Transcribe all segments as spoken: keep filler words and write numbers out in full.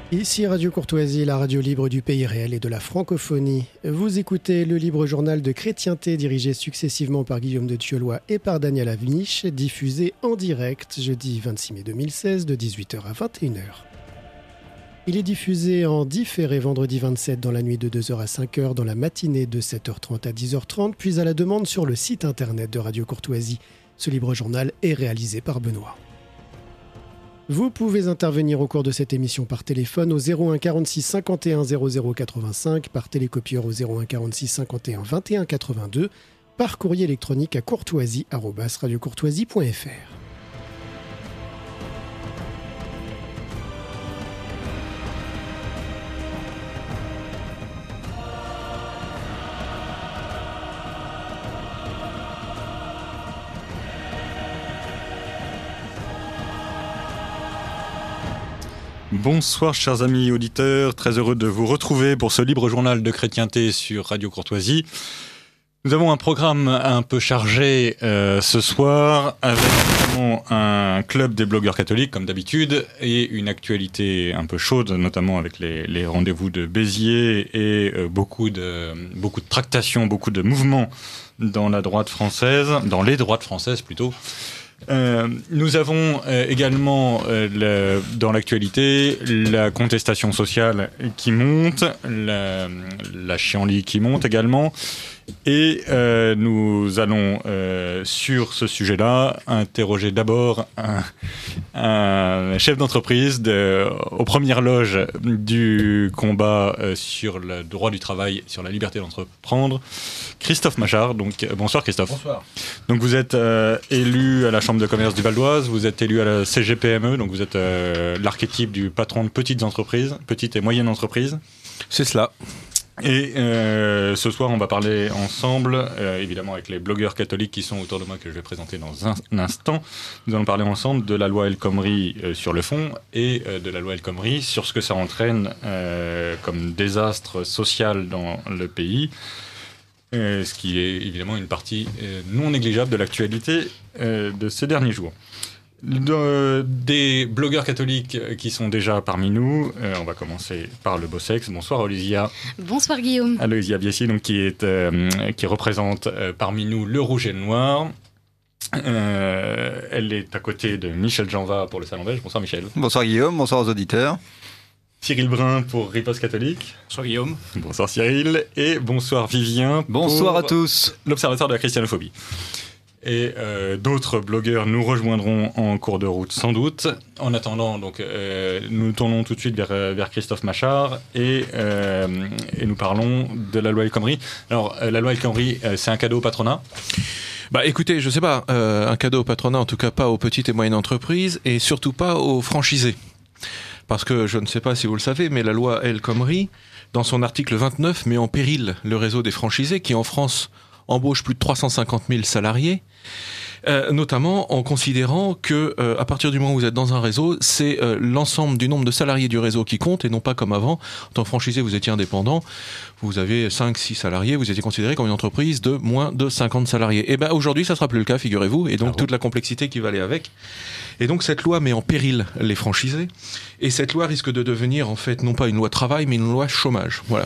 Ici Radio Courtoisie, la radio libre du pays réel et de la francophonie. Vous écoutez le libre journal de chrétienté dirigé successivement par Guillaume de Thieulois et par Daniel Avniche, diffusé en direct jeudi vingt-six mai deux mille seize de dix-huit heures à vingt et une heures. Il est diffusé en différé vendredi vingt-sept dans la nuit de deux heures à cinq heures, dans la matinée de sept heures trente à dix heures trente, puis à la demande sur le site internet de Radio Courtoisie. Ce libre journal est réalisé par Benoît. Vous pouvez intervenir au cours de cette émission par téléphone au zéro un quarante-six cinquante et un zéro zéro quatre-vingt-cinq, par télécopieur au zéro un quarante-six cinquante et un vingt et un quatre-vingt-deux, par courrier électronique à courtoisie arobase radiocourtoisie point f r. Bonsoir chers amis auditeurs, très heureux de vous retrouver pour ce libre journal de chrétienté sur Radio Courtoisie. Nous avons un programme un peu chargé euh, ce soir, avec notamment un club des blogueurs catholiques comme d'habitude et une actualité un peu chaude, notamment avec les, les rendez-vous de Béziers et euh, beaucoup de, beaucoup de tractations, beaucoup de mouvements dans la droite française, dans les droites françaises plutôt. Euh, nous avons euh, également euh, le, dans l'actualité la contestation sociale qui monte, la, la chienlit qui monte également, et euh, nous allons euh, sur ce sujet-là interroger d'abord un, un chef d'entreprise de, aux premières loges du combat euh, sur le droit du travail, sur la liberté d'entreprendre, Christophe Machard. Donc euh, bonsoir Christophe. Bonsoir. Donc vous êtes euh, élu à la Chambre de commerce du Val d'Oise, vous êtes élu à la C G P M E, donc vous êtes euh, l'archétype du patron de petites entreprises, petites et moyennes entreprises. C'est cela. Et euh, ce soir, on va parler ensemble, euh, évidemment avec les blogueurs catholiques qui sont autour de moi, que je vais présenter dans un, un instant. Nous allons parler ensemble de la loi El Khomri euh, sur le fond et euh, de la loi El Khomri sur ce que ça entraîne euh, comme désastre social dans le pays. Euh, ce qui est évidemment une partie euh, non négligeable de l'actualité euh, de ces derniers jours. De, des blogueurs catholiques qui sont déjà parmi nous, euh, on va commencer par le beau sexe. Bonsoir Olivia. Bonsoir Guillaume. Olivia Biessi, donc qui est euh, qui représente euh, parmi nous le rouge et le noir. Euh, elle est à côté de Michel Janva pour le Salon Belge. Bonsoir Michel. Bonsoir Guillaume, bonsoir aux auditeurs. Cyril Brun pour Riposte Catholique. Bonsoir Guillaume. Bonsoir Cyril. Et bonsoir Vivien. Bonsoir pour à tous. L'Observatoire de la christianophobie. Et euh, d'autres blogueurs nous rejoindront en cours de route sans doute. En attendant, donc, euh, nous tournons tout de suite vers, vers Christophe Machard et, euh, et nous parlons de la loi El Khomri. Alors, euh, la loi El Khomri, euh, c'est un cadeau au patronat ? Bah écoutez, je sais pas, euh, un cadeau au patronat, en tout cas pas aux petites et moyennes entreprises et surtout pas aux franchisés. Parce que je ne sais pas si vous le savez, mais la loi El Khomri, dans son article vingt-neuf, met en péril le réseau des franchisés qui en France embauche plus de trois cent cinquante mille salariés, euh, notamment en considérant que euh, à partir du moment où vous êtes dans un réseau, c'est euh, l'ensemble du nombre de salariés du réseau qui compte et non pas comme avant. En tant que franchisé, vous étiez indépendant, vous avez cinq six salariés, vous étiez considéré comme une entreprise de moins de cinquante salariés. Et ben aujourd'hui, ça sera plus le cas, figurez-vous, et donc ah bon. toute la complexité qui va aller avec. Et donc cette loi met en péril les franchisés, et cette loi risque de devenir en fait non pas une loi travail, mais une loi chômage. Voilà.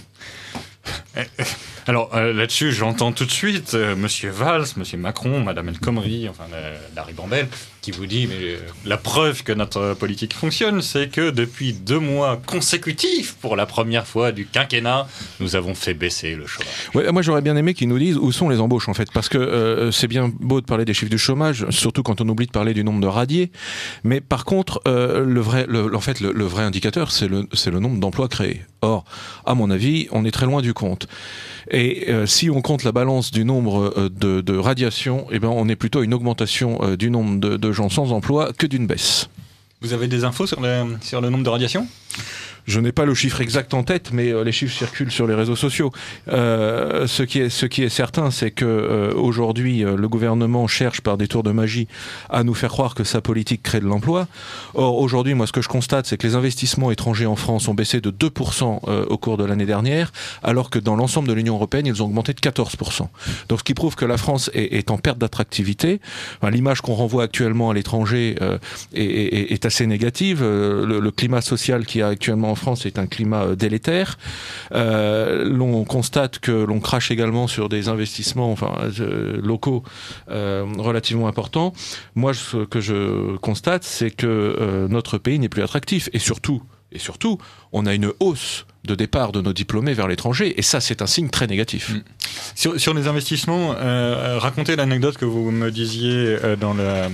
Alors euh, là-dessus, j'entends tout de suite euh, Monsieur Valls, Monsieur Macron, Madame El Khomri, enfin la, la ribambelle, qui vous dit mais euh, la preuve que notre politique fonctionne, c'est que depuis deux mois consécutifs, pour la première fois du quinquennat, nous avons fait baisser le chômage. Ouais, moi j'aurais bien aimé qu'ils nous disent où sont les embauches en fait, parce que euh, c'est bien beau de parler des chiffres du chômage, surtout quand on oublie de parler du nombre de radiés, mais par contre euh, le vrai, le, en fait le, le vrai indicateur, c'est le, c'est le nombre d'emplois créés. Or, à mon avis, on est très loin du compte. Et euh, si on compte la balance du nombre euh, de, de radiations, eh ben, on est plutôt à une augmentation euh, du nombre de, de gens sans emploi que d'une baisse. Vous avez des infos sur le, sur le nombre de radiations ? Je n'ai pas le chiffre exact en tête, mais euh, les chiffres circulent sur les réseaux sociaux. Euh, ce qui est, ce qui est certain, c'est que euh, aujourd'hui, euh, le gouvernement cherche par des tours de magie à nous faire croire que sa politique crée de l'emploi. Or, aujourd'hui, moi, ce que je constate, c'est que les investissements étrangers en France ont baissé de deux pour cent euh, au cours de l'année dernière, alors que dans l'ensemble de l'Union européenne, ils ont augmenté de quatorze pour cent. Donc, ce qui prouve que la France est, est en perte d'attractivité. Enfin, l'image qu'on renvoie actuellement à l'étranger euh, est, est, est assez négative. Euh, le, le climat social qui a actuellement en France est un climat euh, délétère. Euh, l'on constate que l'on crache également sur des investissements enfin, euh, locaux euh, relativement importants. Moi, ce que je constate, c'est que euh, notre pays n'est plus attractif. Et surtout, et surtout, on a une hausse de départ de nos diplômés vers l'étranger, et ça, c'est un signe très négatif. Mmh. Sur, sur les investissements, euh, racontez l'anecdote que vous me disiez euh, dans, le, euh,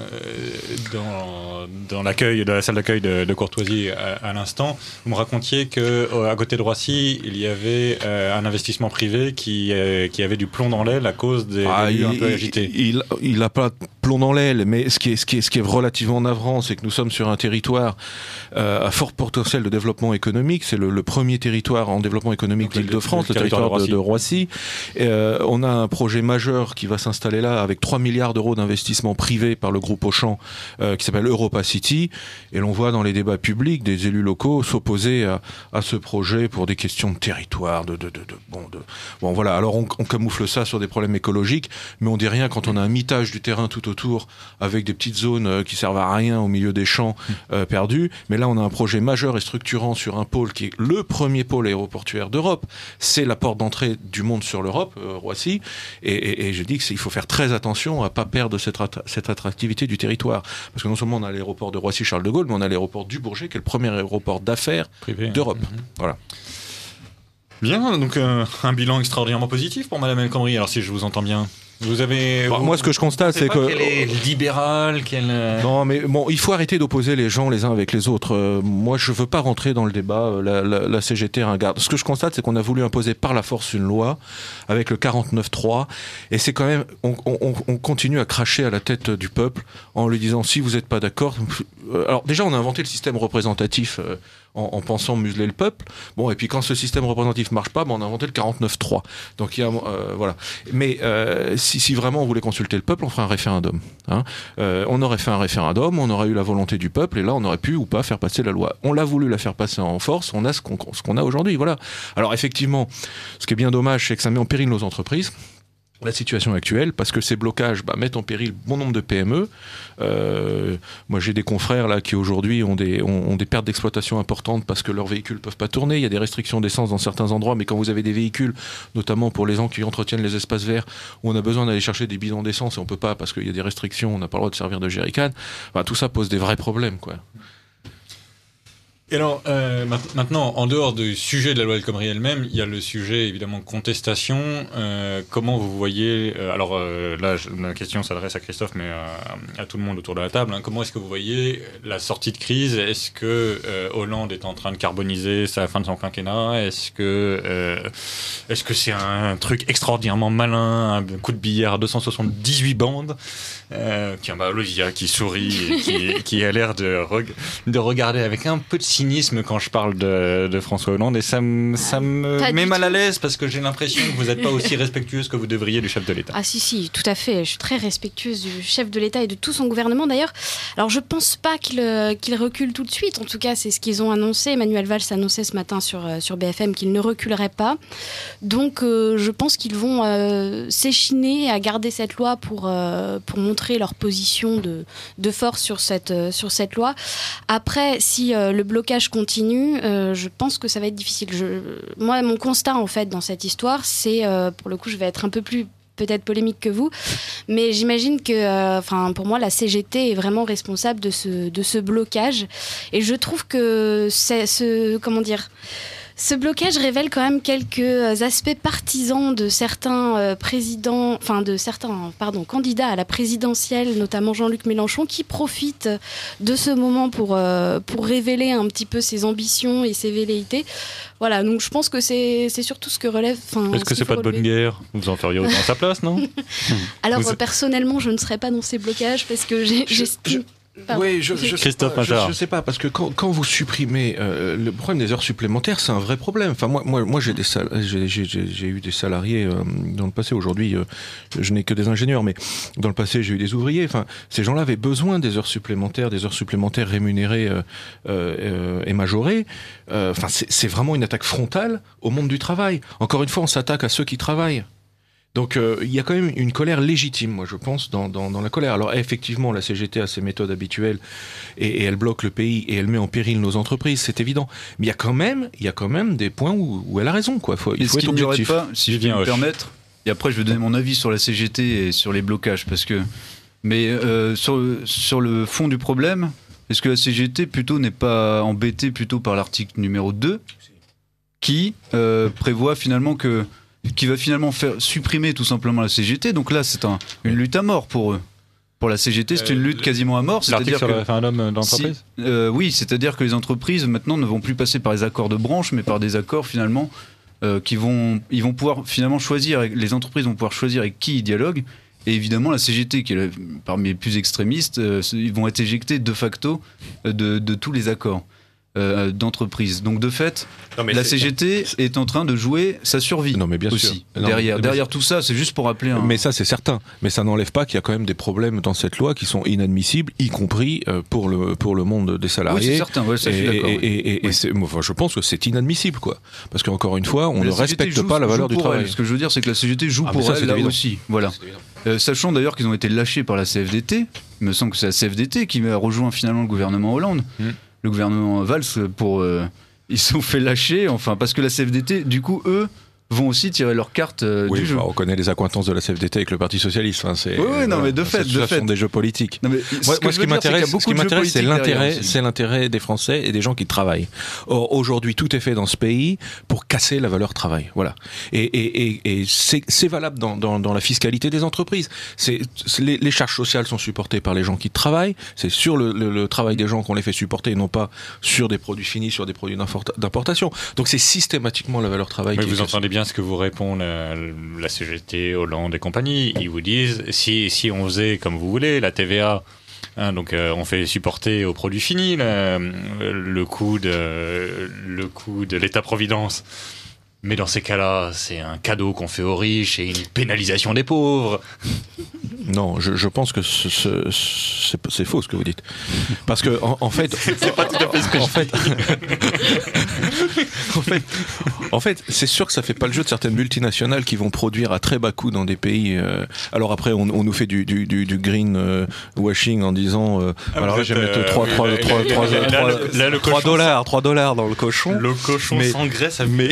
dans, dans l'accueil, de la salle d'accueil de, de Courtoisie à, à l'instant. Vous me racontiez qu'à euh, côté de Roissy, il y avait euh, un investissement privé qui, euh, qui avait du plomb dans l'aile à cause des ah, élus il, un peu agités. Il, il, il a pas de plomb dans l'aile, mais ce qui est, ce qui est, ce qui est relativement navrant, c'est que nous sommes sur un territoire euh, à fort potentiel de développement économique. C'est le, le premier territoire en développement économique de l'Île-de-France, le, le, le territoire, territoire de, de Roissy. Euh, on a un projet majeur qui va s'installer là avec trois milliards d'euros d'investissement privé par le groupe Auchan euh, qui s'appelle Europa City. Et l'on voit dans les débats publics des élus locaux s'opposer à, à ce projet pour des questions de territoire, de, de, de, de, bon, de, bon voilà. Alors on, on camoufle ça sur des problèmes écologiques, mais on dit rien quand on a un mitage du terrain tout autour avec des petites zones euh, qui servent à rien au milieu des champs euh, perdus. Mais là on a un projet majeur et structurant sur un pôle qui est le premier pôle aéroportuaire d'Europe. C'est la porte d'entrée du monde sur l'Europe, euh, Roissy. Et, et, et je dis qu'il faut faire très attention à ne pas perdre cette, cette attractivité du territoire. Parce que non seulement on a l'aéroport de Roissy-Charles de Gaulle, mais on a l'aéroport du Bourget, qui est le premier aéroport d'affaires privé d'Europe. Mmh. Voilà. Bien, donc euh, un bilan extraordinairement positif pour Madame El Khomri, alors si je vous entends bien. Vous avez. Bon, vous, moi, ce que je constate, c'est que. Qu'elle est libérale, qu'elle. Non, mais bon, il faut arrêter d'opposer les gens les uns avec les autres. Euh, moi, je veux pas rentrer dans le débat. La, la, la C G T ringarde. Ce que je constate, c'est qu'on a voulu imposer par la force une loi avec le quarante-neuf trois, et c'est quand même. On, on, on continue à cracher à la tête du peuple en lui disant si vous n'êtes pas d'accord. Alors déjà, on a inventé le système représentatif. Euh, En, en pensant museler le peuple. Bon, et puis quand ce système représentatif marche pas, ben on a inventé le quarante-neuf trois. Donc il y a, euh, voilà. Mais euh, si, si vraiment on voulait consulter le peuple, on ferait un référendum. Hein. Euh, on aurait fait un référendum, on aurait eu la volonté du peuple, et là on aurait pu ou pas faire passer la loi. On l'a voulu la faire passer en force, on a ce qu'on, ce qu'on a aujourd'hui. Voilà. Alors effectivement, ce qui est bien dommage, c'est que ça met en péril nos entreprises. La situation actuelle, parce que ces blocages bah, mettent en péril bon nombre de P M E. Euh, moi, j'ai des confrères là qui aujourd'hui ont des, ont, ont des pertes d'exploitation importantes parce que leurs véhicules ne peuvent pas tourner. Il y a des restrictions d'essence dans certains endroits, mais quand vous avez des véhicules, notamment pour les gens qui entretiennent les espaces verts, où on a besoin d'aller chercher des bidons d'essence et on ne peut pas parce qu'il y a des restrictions, on n'a pas le droit de servir de jerrycan, bah, tout ça pose des vrais problèmes, quoi. Et alors, euh, maintenant, en dehors du sujet de la loi El Khomri elle-même, il y a le sujet, évidemment, contestation. Euh, comment vous voyez... Euh, alors euh, là, je, la question s'adresse à Christophe, mais euh, à tout le monde autour de la table. Hein, comment est-ce que vous voyez la sortie de crise ? Est-ce que euh, Hollande est en train de carboniser sa fin de son quinquennat ? Est-ce que, euh, est-ce que c'est un truc extraordinairement malin, un coup de billard à deux cent soixante-dix-huit bandes ? euh, Tiens, bah, Olivia qui sourit et qui, qui a l'air de, reg- de regarder avec un peu de cynisme quand je parle de, de François Hollande, et ça me, ça me met mal à l'aise parce que j'ai l'impression que vous n'êtes pas aussi respectueuse que vous devriez du chef de l'État. Ah si, si, tout à fait. Je suis très respectueuse du chef de l'État et de tout son gouvernement d'ailleurs. Alors je ne pense pas qu'il, euh, qu'il recule tout de suite. En tout cas, c'est ce qu'ils ont annoncé. Emmanuel Valls annonçait ce matin sur, euh, sur B F M qu'il ne reculerait pas. Donc euh, je pense qu'ils vont euh, s'échiner à garder cette loi pour, euh, pour montrer leur position de, de force sur cette, euh, sur cette loi. Après, si euh, le blocage continue, euh, je pense que ça va être difficile. Je, moi, mon constat en fait dans cette histoire, c'est, euh, pour le coup, je vais être un peu plus peut-être polémique que vous, mais j'imagine que, enfin, euh, pour moi, la C G T est vraiment responsable de ce, de ce blocage, et je trouve que c'est ce, comment dire. Ce blocage révèle quand même quelques aspects partisans de certains euh, présidents, enfin de certains, pardon, candidats à la présidentielle, notamment Jean-Luc Mélenchon, qui profitent de ce moment pour euh, pour révéler un petit peu ses ambitions et ses velléités. Voilà, donc je pense que c'est c'est surtout ce que relève. Est-ce que c'est pas de bonne guerre ? Vous en feriez autant à sa place, non ? Alors Vous... personnellement, je ne serais pas dans ces blocages parce que j'ai. Je, je... Pardon. Oui, je, je, Christophe sais pas, je, je sais pas, parce que quand, quand vous supprimez euh, le problème des heures supplémentaires, c'est un vrai problème. Enfin, moi, moi, moi j'ai, des sal- j'ai, j'ai, j'ai eu des salariés euh, dans le passé. Aujourd'hui, euh, je n'ai que des ingénieurs, mais dans le passé, j'ai eu des ouvriers. Enfin, ces gens-là avaient besoin des heures supplémentaires, des heures supplémentaires rémunérées euh, euh, et majorées. Euh, enfin, c'est, c'est vraiment une attaque frontale au monde du travail. Encore une fois, on s'attaque à ceux qui travaillent. Donc euh, il y a quand même une colère légitime, moi je pense, dans, dans, dans la colère. Alors effectivement, la C G T a ses méthodes habituelles et, et elle bloque le pays et elle met en péril nos entreprises, c'est évident. Mais il y a quand même, il y a quand même des points où, où elle a raison, quoi. Faut, il faut être objectif. Pas, si je peux me permettre, et après je vais donner mon avis sur la C G T et sur les blocages, parce que, mais euh, sur, sur le fond du problème, est-ce que la C G T plutôt n'est pas embêtée plutôt par l'article numéro deux qui euh, prévoit finalement que qui va finalement faire supprimer tout simplement la C G T. Donc là, c'est un, une lutte à mort pour eux. Pour la C G T, c'est une lutte quasiment à mort. L'article sur le référendum d'entreprise si, euh, Oui, c'est-à-dire que les entreprises maintenant ne vont plus passer par les accords de branche, mais par des accords finalement euh, qui vont, ils vont pouvoir finalement choisir. Les entreprises vont pouvoir choisir avec qui ils dialoguent. Et évidemment, la C G T, qui est la, parmi les plus extrémistes, euh, ils vont être éjectés de facto de, de tous les accords euh, d'entreprise. Donc de fait, non, la C G T est en train de jouer sa survie. Non, mais bien aussi. sûr. Non, derrière, mais derrière tout ça, c'est juste pour rappeler. Un... Mais ça, c'est certain. Mais ça n'enlève pas qu'il y a quand même des problèmes dans cette loi qui sont inadmissibles, y compris euh, pour le pour le monde des salariés. Oui, c'est certain. Ouais, ça, je suis d'accord. Et, et, et, oui. et c'est, enfin, je pense que c'est inadmissible, quoi. Parce qu'encore une fois, on mais ne respecte joue, pas la valeur du travail. Elle. Ce que je veux dire, c'est que la C G T joue ah, pour ça, elle là évident. aussi. Voilà. Euh, sachant d'ailleurs qu'ils ont été lâchés par la C F D T. Il me semble que c'est la C F D T qui a rejoint finalement le gouvernement Hollande. Hmm. Le gouvernement Valls pour euh, ils se sont fait lâcher, enfin, parce que la C F D T, du coup, eux, vont aussi tirer leur carte euh, oui, du jeu. On connaît les accointances de la C F D T avec le Parti Socialiste. Enfin, c'est, oui, oui, non, voilà, mais de fait, de fait. Ce sont des jeux politiques. Non, mais moi, ce, moi, ce qui m'intéresse, ce qui m'intéresse, c'est l'intérêt, c'est l'intérêt des Français et des gens qui travaillent. Or, aujourd'hui, tout est fait dans ce pays pour casser la valeur travail. Voilà. Et, et, et, et c'est, c'est valable dans, dans, dans la fiscalité des entreprises. C'est, c'est les, les charges sociales sont supportées par les gens qui travaillent. C'est sur le, le, le travail des gens qu'on les fait supporter, et non pas sur des produits finis, sur des produits d'importation. Donc, c'est systématiquement la valeur travail. Mais qui vous est entendez bien ce que vous répond La, la C G T, Hollande et compagnie. Ils vous disent si, si on faisait comme vous voulez la T V A, hein, donc euh, on fait supporter aux produits finis là, le coût de le coût de l'État-providence. Mais dans ces cas-là, c'est un cadeau qu'on fait aux riches et une pénalisation des pauvres. Non, je, je pense que ce, ce, c'est, c'est faux ce que vous dites. Parce que, en, en fait. C'est pas tout à fait ce que en je fait, en fait, en fait, c'est sûr que ça fait pas le jeu de certaines multinationales qui vont produire à très bas coût dans des pays. Euh, alors après, on, on nous fait du, du, du, du green euh, washing en disant. Euh, ah, alors là, je vais mettre trois dollars, trois dollars dans le cochon. Le cochon mais, sans graisse. Mais,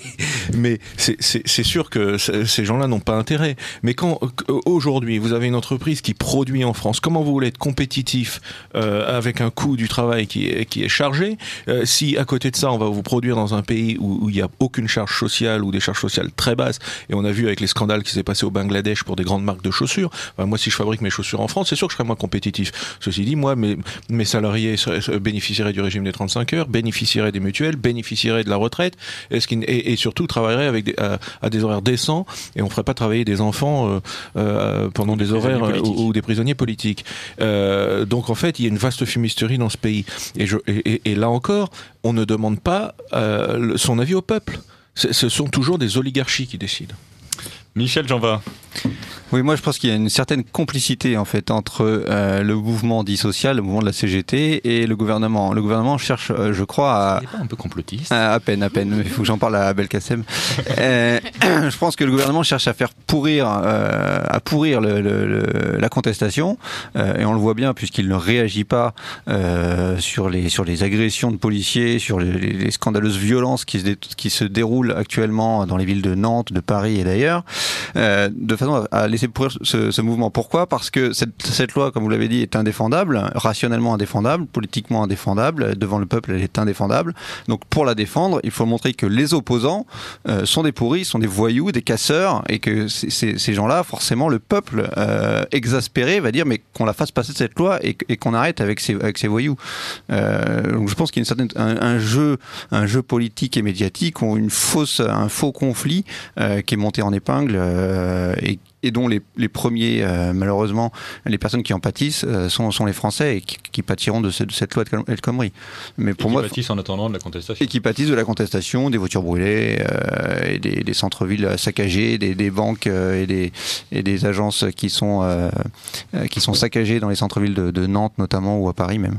mais c'est, c'est, c'est sûr que ces gens-là n'ont pas intérêt. Mais quand aujourd'hui, vous avez une entreprise qui produit en France, comment vous voulez être compétitif euh, avec un coût du travail qui est, qui est chargé euh, si à côté de ça on va vous produire dans un pays où, où il n'y a aucune charge sociale ou des charges sociales très basses, et on a vu avec les scandales qui s'est passé au Bangladesh pour des grandes marques de chaussures, enfin, moi si je fabrique mes chaussures en France, c'est sûr que je serais moins compétitif. Ceci dit, moi mes, mes salariés seraient, bénéficieraient du régime des trente-cinq heures, bénéficieraient des mutuelles, bénéficieraient de la retraite, et, ce qui, et, et surtout travailleraient avec des, à, à des horaires décents, et on ne ferait pas travailler des enfants euh, euh, pendant des, des horaires ou, ou des prisonniers politiques. Euh, donc en fait, il y a une vaste fumisterie dans ce pays. Et, je, et, et là encore, on ne demande pas euh, son avis au peuple. C'est, ce sont toujours des oligarchies qui décident. Michel Janvin. Oui, moi je pense qu'il y a une certaine complicité en fait entre euh, le mouvement dit social, le mouvement de la C G T et le gouvernement. Le gouvernement cherche, euh, je crois, à... C'est pas un peu complotiste. À, à peine, à peine. Il faut que j'en parle à Belkacem. euh, je pense que le gouvernement cherche à faire pourrir, euh, à pourrir le, le, le, la contestation, euh, et on le voit bien puisqu'il ne réagit pas euh, sur les sur les agressions de policiers, sur les, les scandaleuses violences qui se, dé, qui se déroulent actuellement dans les villes de Nantes, de Paris et d'ailleurs, euh, de façon à laisser pourrir ce, ce mouvement. Pourquoi ? Parce que cette, cette loi, comme vous l'avez dit, est indéfendable, rationnellement indéfendable, politiquement indéfendable, devant le peuple elle est indéfendable. Donc pour la défendre, il faut montrer que les opposants euh, sont des pourris, sont des voyous, des casseurs, et que c- c- ces gens-là, forcément, le peuple euh, exaspéré va dire mais qu'on la fasse passer cette loi et, et qu'on arrête avec ces, avec ces voyous. Euh, donc je pense qu'il y a une certaine, un, un jeu, un jeu politique et médiatique, ou une fausse, un faux conflit euh, qui est monté en épingle euh, et et dont les, les premiers, euh, malheureusement, les personnes qui en pâtissent euh, sont, sont les Français et qui, qui pâtiront de, ce, de cette loi El Khomri. Mais pour et qui moi, pâtissent en attendant de la contestation. Et qui pâtissent de la contestation, des voitures brûlées, euh, et des, des centres-villes saccagés, des, des banques euh, et, des, et des agences qui sont, euh, qui sont saccagées dans les centres-villes de, de Nantes notamment, ou à Paris même.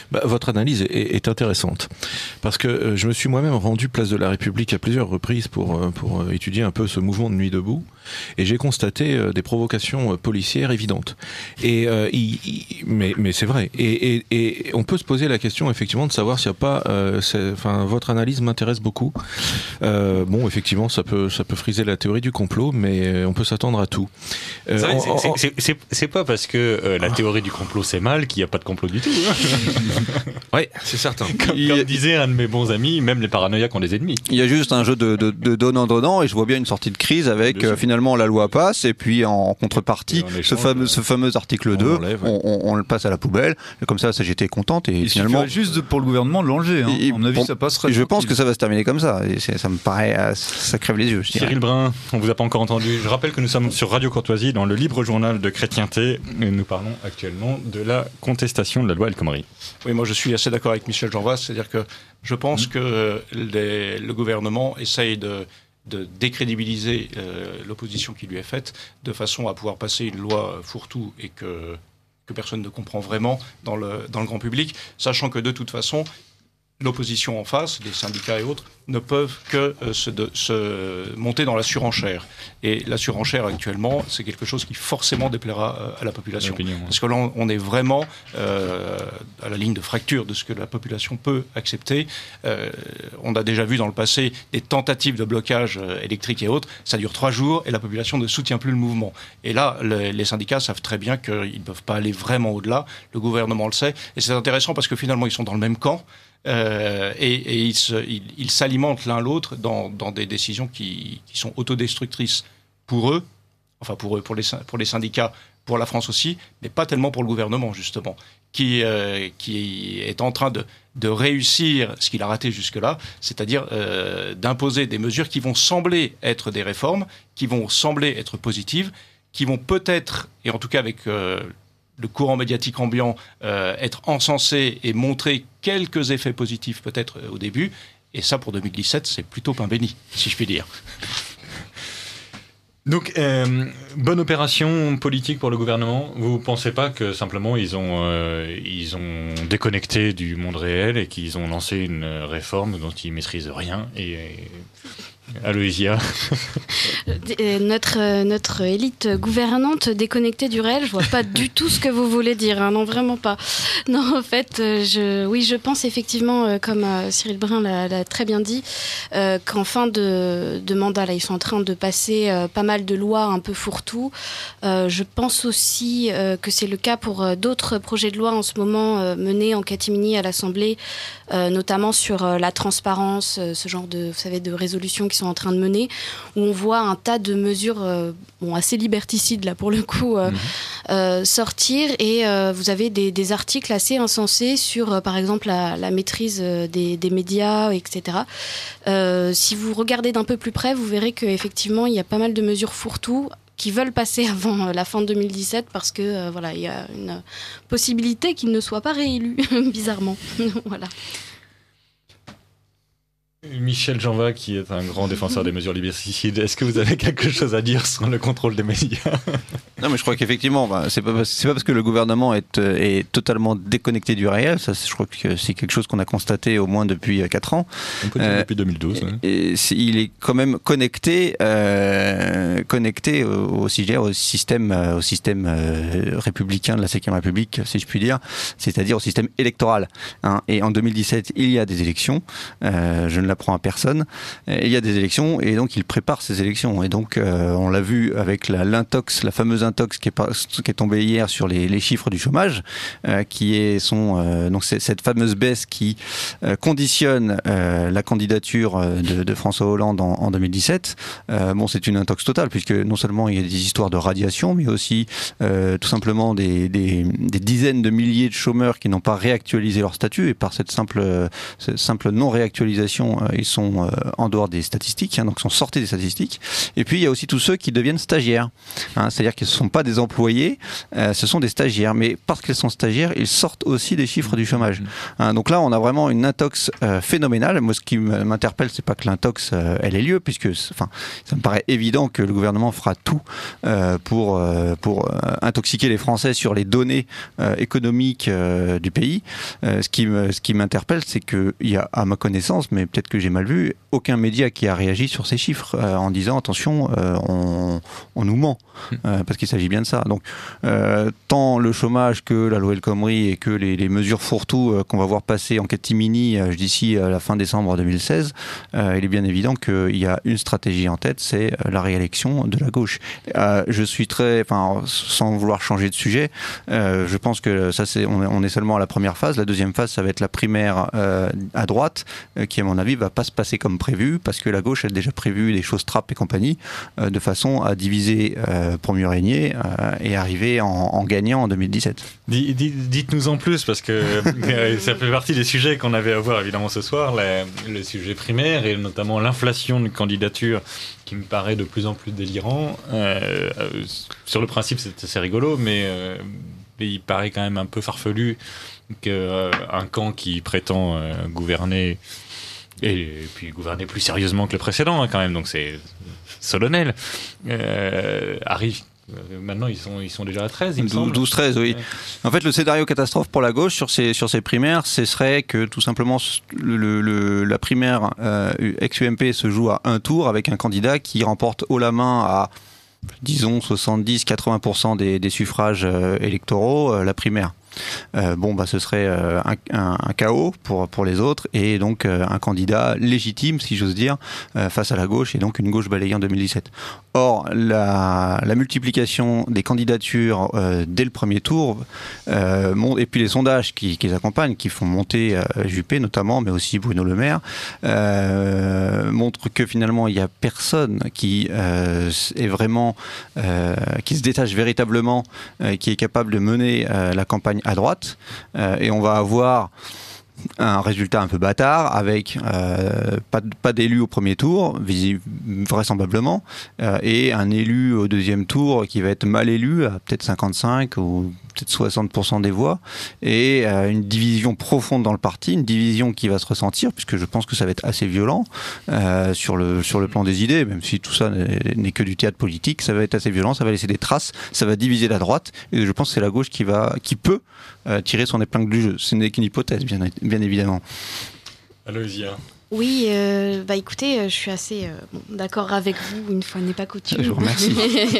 Bah, votre analyse est, est intéressante parce que euh, je me suis moi-même rendu place de la République à plusieurs reprises pour, euh, pour euh, étudier un peu ce mouvement de Nuit debout et j'ai constaté euh, des provocations euh, policières évidentes. Et, euh, il, il, mais, mais c'est vrai. Et, et, et on peut se poser la question effectivement de savoir s'il n'y a pas... Euh, enfin, votre analyse m'intéresse beaucoup. Euh, bon, effectivement, ça peut, ça peut friser la théorie du complot, mais on peut s'attendre à tout. Euh, c'est, en, c'est, c'est, c'est, c'est pas parce que euh, la théorie du complot c'est mal qu'il n'y a pas de complot du tout. Hein. Oui, c'est certain. Comme, il... comme disait un de mes bons amis, même les paranoïaques ont des ennemis. Il y a juste un jeu de, de, de donnant-donnant et je vois bien une sortie de crise avec euh, finalement la loi passe et puis en contrepartie, en échange, ce, fameux, ce fameux article on deux, enlève, ouais. on, on, on le passe à la poubelle. Et comme ça, ça j'étais contente et, et finalement. Il juste pour le gouvernement de l'enlever. Hein. À mon avis, bon, ça passerait. Je pense que ça va se terminer comme ça. Et c'est, ça me paraît, ça crève les yeux. Je Cyril Brun, on vous a pas encore entendu. Je rappelle que nous sommes sur Radio Courtoisie dans le libre journal de chrétienté. Et nous parlons actuellement de la contestation de la loi El Khomri. Oui, moi je suis assez d'accord avec Michel Jeanvas, c'est-à-dire que je pense mmh. que les, le gouvernement essaye de, de décrédibiliser euh, l'opposition qui lui est faite de façon à pouvoir passer une loi fourre-tout et que, que personne ne comprend vraiment dans le, dans le grand public, sachant que de toute façon, l'opposition en face, les syndicats et autres, ne peuvent que euh, se, de, se monter dans la surenchère. Et la surenchère, actuellement, c'est quelque chose qui forcément déplaira euh, à la population. Parce que là, on, on est vraiment euh, à la ligne de fracture de ce que la population peut accepter. Euh, on a déjà vu dans le passé des tentatives de blocage euh, électrique et autres. Ça dure trois jours et la population ne soutient plus le mouvement. Et là, le, les syndicats savent très bien qu'ils ne peuvent pas aller vraiment au-delà. Le gouvernement le sait. Et c'est intéressant parce que finalement, ils sont dans le même camp. Euh, et, et ils, se, ils, ils s'alimentent l'un l'autre dans, dans des décisions qui, qui sont autodestructrices pour eux, enfin pour eux, pour les, pour les syndicats, pour la France aussi, mais pas tellement pour le gouvernement justement, qui, euh, qui est en train de, de réussir ce qu'il a raté jusque-là, c'est-à-dire euh, d'imposer des mesures qui vont sembler être des réformes, qui vont sembler être positives, qui vont peut-être, et en tout cas avec euh, le courant médiatique ambiant, euh, être encensé et montrer quelques effets positifs peut-être euh, au début. Et ça, pour deux mille dix-sept, c'est plutôt pain béni, si je puis dire. Donc, euh, bonne opération politique pour le gouvernement. Vous ne pensez pas que simplement ils ont, euh, ils ont déconnecté du monde réel et qu'ils ont lancé une réforme dont ils ne maîtrisent rien et, et... Aloysia. Notre, notre élite gouvernante déconnectée du réel, je vois pas du tout ce que vous voulez dire, hein, non vraiment pas. Non, en fait, je, oui, je pense effectivement, comme Cyril Brun l'a, l'a très bien dit, euh, qu'en fin de, de mandat, là, ils sont en train de passer euh, pas mal de lois un peu fourre-tout. Euh, je pense aussi euh, que c'est le cas pour euh, d'autres projets de loi en ce moment euh, menés en catimini à l'Assemblée, euh, notamment sur euh, la transparence, euh, ce genre de, vous savez, de résolutions qui sont en train de mener, où on voit un tas de mesures euh, bon, assez liberticides, là, pour le coup, euh, mmh. euh, sortir, et euh, vous avez des, des articles assez insensés sur, euh, par exemple, la, la maîtrise des, des médias, et cetera. Euh, si vous regardez d'un peu plus près, vous verrez qu'effectivement, il y a pas mal de mesures fourre-tout qui veulent passer avant la fin de deux mille dix-sept parce que euh, voilà, il y a une possibilité qu'ils ne soient pas réélus, bizarrement. Voilà. Michel Jeanvas, qui est un grand défenseur des mesures liberticides, est-ce que vous avez quelque chose à dire sur le contrôle des médias ? Non, mais je crois qu'effectivement, bah, c'est pas c'est pas parce que le gouvernement est, est totalement déconnecté du réel. Ça, je crois que c'est quelque chose qu'on a constaté au moins depuis quatre ans. On peut dire euh, depuis deux mille douze. Ouais. Et, et il est quand même connecté, euh, connecté au, au système, au système euh, républicain de la cinquième République, si je puis dire, c'est-à-dire au système électoral. Hein. Et en deux mille dix-sept, il y a des élections. Euh, je ne l'apprends à personne. Il y a des élections et donc il prépare ces élections. Et donc euh, on l'a vu avec la, l'intox, la fameuse intox qui est, pas, qui est tombée hier sur les, les chiffres du chômage, euh, qui est son euh, donc c'est cette fameuse baisse qui euh, conditionne euh, la candidature de, de François Hollande en, en deux mille dix-sept. Euh, bon, c'est une intox totale puisque non seulement il y a des histoires de radiation, mais aussi euh, tout simplement des, des, des dizaines de milliers de chômeurs qui n'ont pas réactualisé leur statut et par cette simple, cette simple non réactualisation ils sont euh, en dehors des statistiques, hein, donc sont sortis des statistiques. Et puis il y a aussi tous ceux qui deviennent stagiaires, hein, c'est-à-dire qu'ils ne sont pas des employés, euh, ce sont des stagiaires, mais parce qu'ils sont stagiaires, ils sortent aussi des chiffres du chômage. Hein, donc là, on a vraiment une intox euh, phénoménale. Moi, ce qui m'interpelle, c'est pas que l'intox euh, elle ait lieu, puisque, enfin, ça me paraît évident que le gouvernement fera tout euh, pour euh, pour euh, intoxiquer les Français sur les données euh, économiques euh, du pays. Euh, ce qui me, ce qui m'interpelle, c'est qu'il y a, à ma connaissance, mais peut-être que j'ai mal vu, aucun média qui a réagi sur ces chiffres euh, en disant attention, euh, on, on nous ment, euh, parce qu'il s'agit bien de ça. Donc, euh, tant le chômage que la loi El Khomri et que les, les mesures fourre-tout euh, qu'on va voir passer en catimini euh, d'ici à la fin décembre deux mille seize, euh, il est bien évident qu'il y a une stratégie en tête, c'est la réélection de la gauche. Euh, je suis très, enfin, sans vouloir changer de sujet, euh, je pense que ça, c'est, on est, on est seulement à la première phase. La deuxième phase, ça va être la primaire euh, à droite, euh, qui à mon avis va pas se passer comme prévu, parce que la gauche a déjà prévu des choses trappes et compagnie, euh, de façon à diviser euh, pour mieux régner euh, et arriver en, en gagnant en deux mille dix-sept. Dites-nous en plus, parce que ça fait partie des sujets qu'on avait à voir évidemment ce soir, la, le sujet primaire et notamment l'inflation de candidature qui me paraît de plus en plus délirant. Euh, euh, sur le principe, c'est assez rigolo, mais euh, il paraît quand même un peu farfelu qu'un euh, camp qui prétend euh, gouverner, et, et puis gouverner plus sérieusement que le précédent, hein, quand même, donc c'est solennel, euh, arrive. Maintenant, ils sont, ils sont déjà à treize, il me semble. douze treize, oui. Ouais. En fait, le scénario catastrophe pour la gauche sur ces, sur ces primaires, ce serait que tout simplement le, le, la primaire euh, ex-U M P se joue à un tour avec un candidat qui remporte haut la main à, disons, soixante-dix à quatre-vingts pour cent des, des suffrages euh, électoraux, euh, la primaire. Euh, bon, bah, ce serait euh, un, un, un chaos pour, pour les autres et donc euh, un candidat légitime, si j'ose dire, euh, face à la gauche et donc une gauche balayée en deux mille dix-sept. Or, la, la multiplication des candidatures euh, dès le premier tour euh, et puis les sondages qui, qui les accompagnent, qui font monter euh, Juppé notamment, mais aussi Bruno Le Maire, euh, montrent que finalement il n'y a personne qui euh, est vraiment, euh, qui se détache véritablement, euh, qui est capable de mener euh, la campagne à droite, euh, et on va avoir un résultat un peu bâtard avec euh, pas, pas d'élu au premier tour, visible, vraisemblablement, euh, et un élu au deuxième tour qui va être mal élu à peut-être cinquante-cinq ou peut-être soixante pour cent des voix, et euh, une division profonde dans le parti, une division qui va se ressentir, puisque je pense que ça va être assez violent euh, sur, le, sur le plan des idées, même si tout ça n'est, n'est que du théâtre politique, ça va être assez violent, ça va laisser des traces, ça va diviser la droite, et je pense que c'est la gauche qui, va, qui peut euh, tirer son épingle du jeu. Ce n'est qu'une hypothèse, bien, bien évidemment. Aloysia. Oui, euh, bah écoutez, je suis assez euh, bon, d'accord avec vous, une fois n'est pas coutume. Je vous remercie.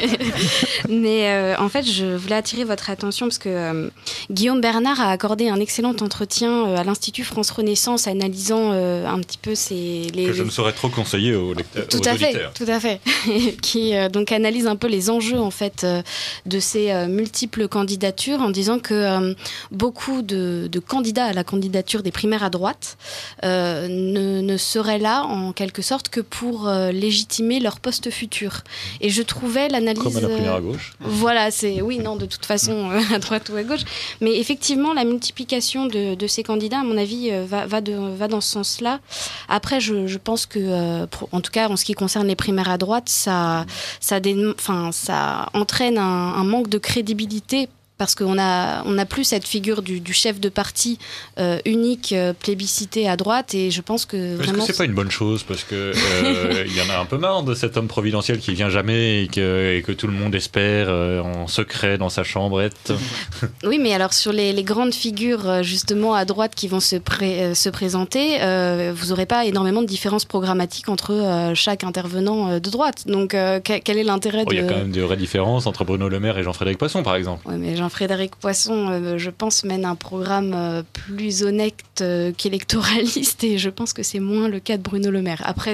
Mais euh, en fait, je voulais attirer votre attention parce que euh, Guillaume Bernard a accordé un excellent entretien euh, à l'Institut France Renaissance, analysant euh, un petit peu ces... Les, que je ne saurais trop conseiller aux lecteurs, tout aux à auditeurs. Fait, tout à fait. Qui euh, donc analyse un peu les enjeux en fait euh, de ces euh, multiples candidatures en disant que euh, beaucoup de, de candidats à la candidature des primaires à droite euh, ne ne serait là en quelque sorte que pour euh, légitimer leur poste futur. Et je trouvais l'analyse... Comme à la primaire à gauche. Euh, voilà, c'est... Oui, non, de toute façon, euh, à droite ou à gauche. Mais effectivement, la multiplication de, de ces candidats, à mon avis, euh, va, va, de, va dans ce sens-là. Après, je, je pense que, euh, pour, en tout cas, en ce qui concerne les primaires à droite, ça, ça, dé, enfin, ça entraîne un, un manque de crédibilité parce qu'on a, on n'a plus cette figure du, du chef de parti euh, unique, euh, plébiscité à droite, et je pense que Est-ce vraiment... que c'est pas une bonne chose, parce que euh, il y en a un peu marre de cet homme providentiel qui vient jamais et que, et que tout le monde espère euh, en secret dans sa chambrette. Oui, mais alors sur les, les grandes figures justement à droite qui vont se, pré, euh, se présenter, euh, vous n'aurez pas énormément de différences programmatiques entre euh, chaque intervenant euh, de droite. Donc euh, quel est l'intérêt oh, de... Il y a quand même de vraies différences entre Bruno Le Maire et Jean-Frédéric Poisson, par exemple. Oui, mais Jean-Frédéric Poisson, euh, je pense, mène un programme euh, plus honnête euh, qu'électoraliste, et je pense que c'est moins le cas de Bruno Le Maire. Après, c'est tout,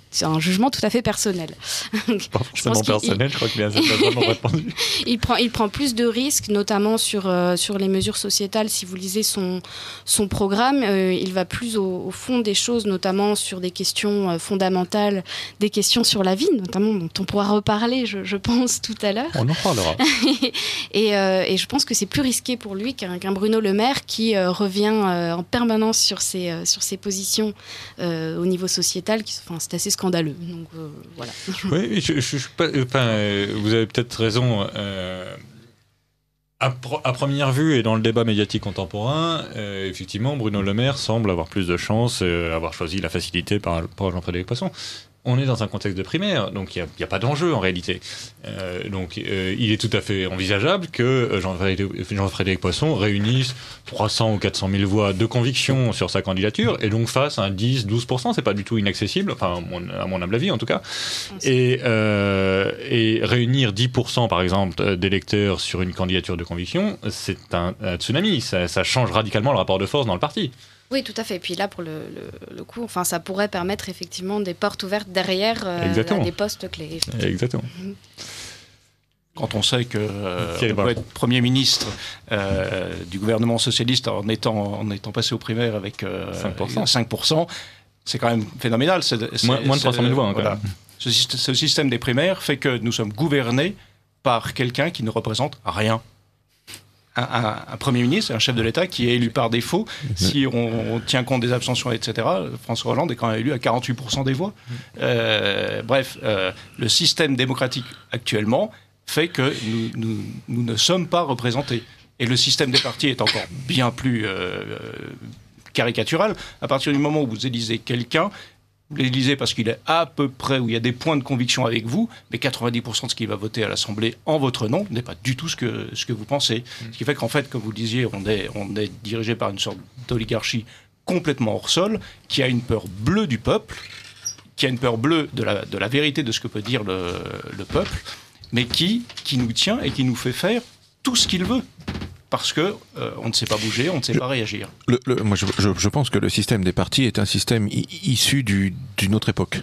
c'est un jugement tout à fait personnel. Pas forcément personnel, je crois qu'il est assez vraiment répandu. Il prend, il prend plus de risques, notamment sur, euh, sur les mesures sociétales. Si vous lisez son, son programme, euh, il va plus au, au fond des choses, notamment sur des questions euh, fondamentales, des questions sur la vie, notamment dont on pourra reparler, je, je pense, tout à l'heure. On en parlera. et, euh, et je pense que c'est plus risqué pour lui qu'un, qu'un Bruno Le Maire qui euh, revient euh, en permanence sur ses, euh, sur ses positions euh, au niveau sociétal. Qui, enfin, c'est assez scandaleux. Donc, euh, voilà. Oui, je, je, je suis pas, enfin, euh, vous avez peut-être raison. Euh, à, pro, à première vue et dans le débat médiatique contemporain, euh, effectivement, Bruno Le Maire semble avoir plus de chance, euh, avoir choisi la facilité par rapport à Jean-Frédéric Poisson. On est dans un contexte de primaire, donc il n'y a, a pas d'enjeu en réalité. Euh, donc euh, il est tout à fait envisageable que Jean-Frédéric, Jean-Frédéric Poisson réunisse trois cents ou quatre cent mille voix de conviction sur sa candidature et donc fasse un dix à douze pour cent, c'est pas du tout inaccessible, enfin à mon, à mon humble avis en tout cas. Et, euh, et réunir dix pour cent par exemple d'électeurs sur une candidature de conviction, c'est un, un tsunami, ça, ça change radicalement le rapport de force dans le parti. Oui, tout à fait. Et puis là, pour le, le, le coup, enfin, ça pourrait permettre effectivement des portes ouvertes derrière euh, là, des postes clés. Exactement. Quand on sait que euh, on peut être Premier ministre euh, du gouvernement socialiste en étant, en étant passé aux primaires avec euh, cinq pour cent. cinq pour cent, c'est quand même phénoménal. C'est, c'est, moins, moins de trois cent mille voix. Hein, voilà. ce, ce système des primaires fait que nous sommes gouvernés par quelqu'un qui ne représente rien. Un, un, un Premier ministre, un chef de l'État qui est élu par défaut. Si on, on tient compte des abstentions, et cetera, François Hollande est quand même élu à quarante-huit pour cent des voix. Euh, bref, euh, le système démocratique actuellement fait que nous, nous, nous ne sommes pas représentés. Et le système des partis est encore bien plus euh, caricatural. À partir du moment où vous élisez quelqu'un, vous l'élisez parce qu'il est à peu près, où il y a des points de conviction avec vous, mais quatre-vingt-dix pour cent de ce qui va voter à l'Assemblée en votre nom n'est pas du tout ce que, ce que vous pensez. Mmh. Ce qui fait qu'en fait, comme vous le disiez, on est, on est dirigé par une sorte d'oligarchie complètement hors sol, qui a une peur bleue du peuple, qui a une peur bleue de la, de la vérité de ce que peut dire le, le peuple, mais qui, qui nous tient et qui nous fait faire tout ce qu'il veut. Parce que euh, on ne sait pas bouger, on ne sait je, pas réagir. Le, le, moi, je, je, je pense que le système des partis est un système i- issu du, d'une autre époque.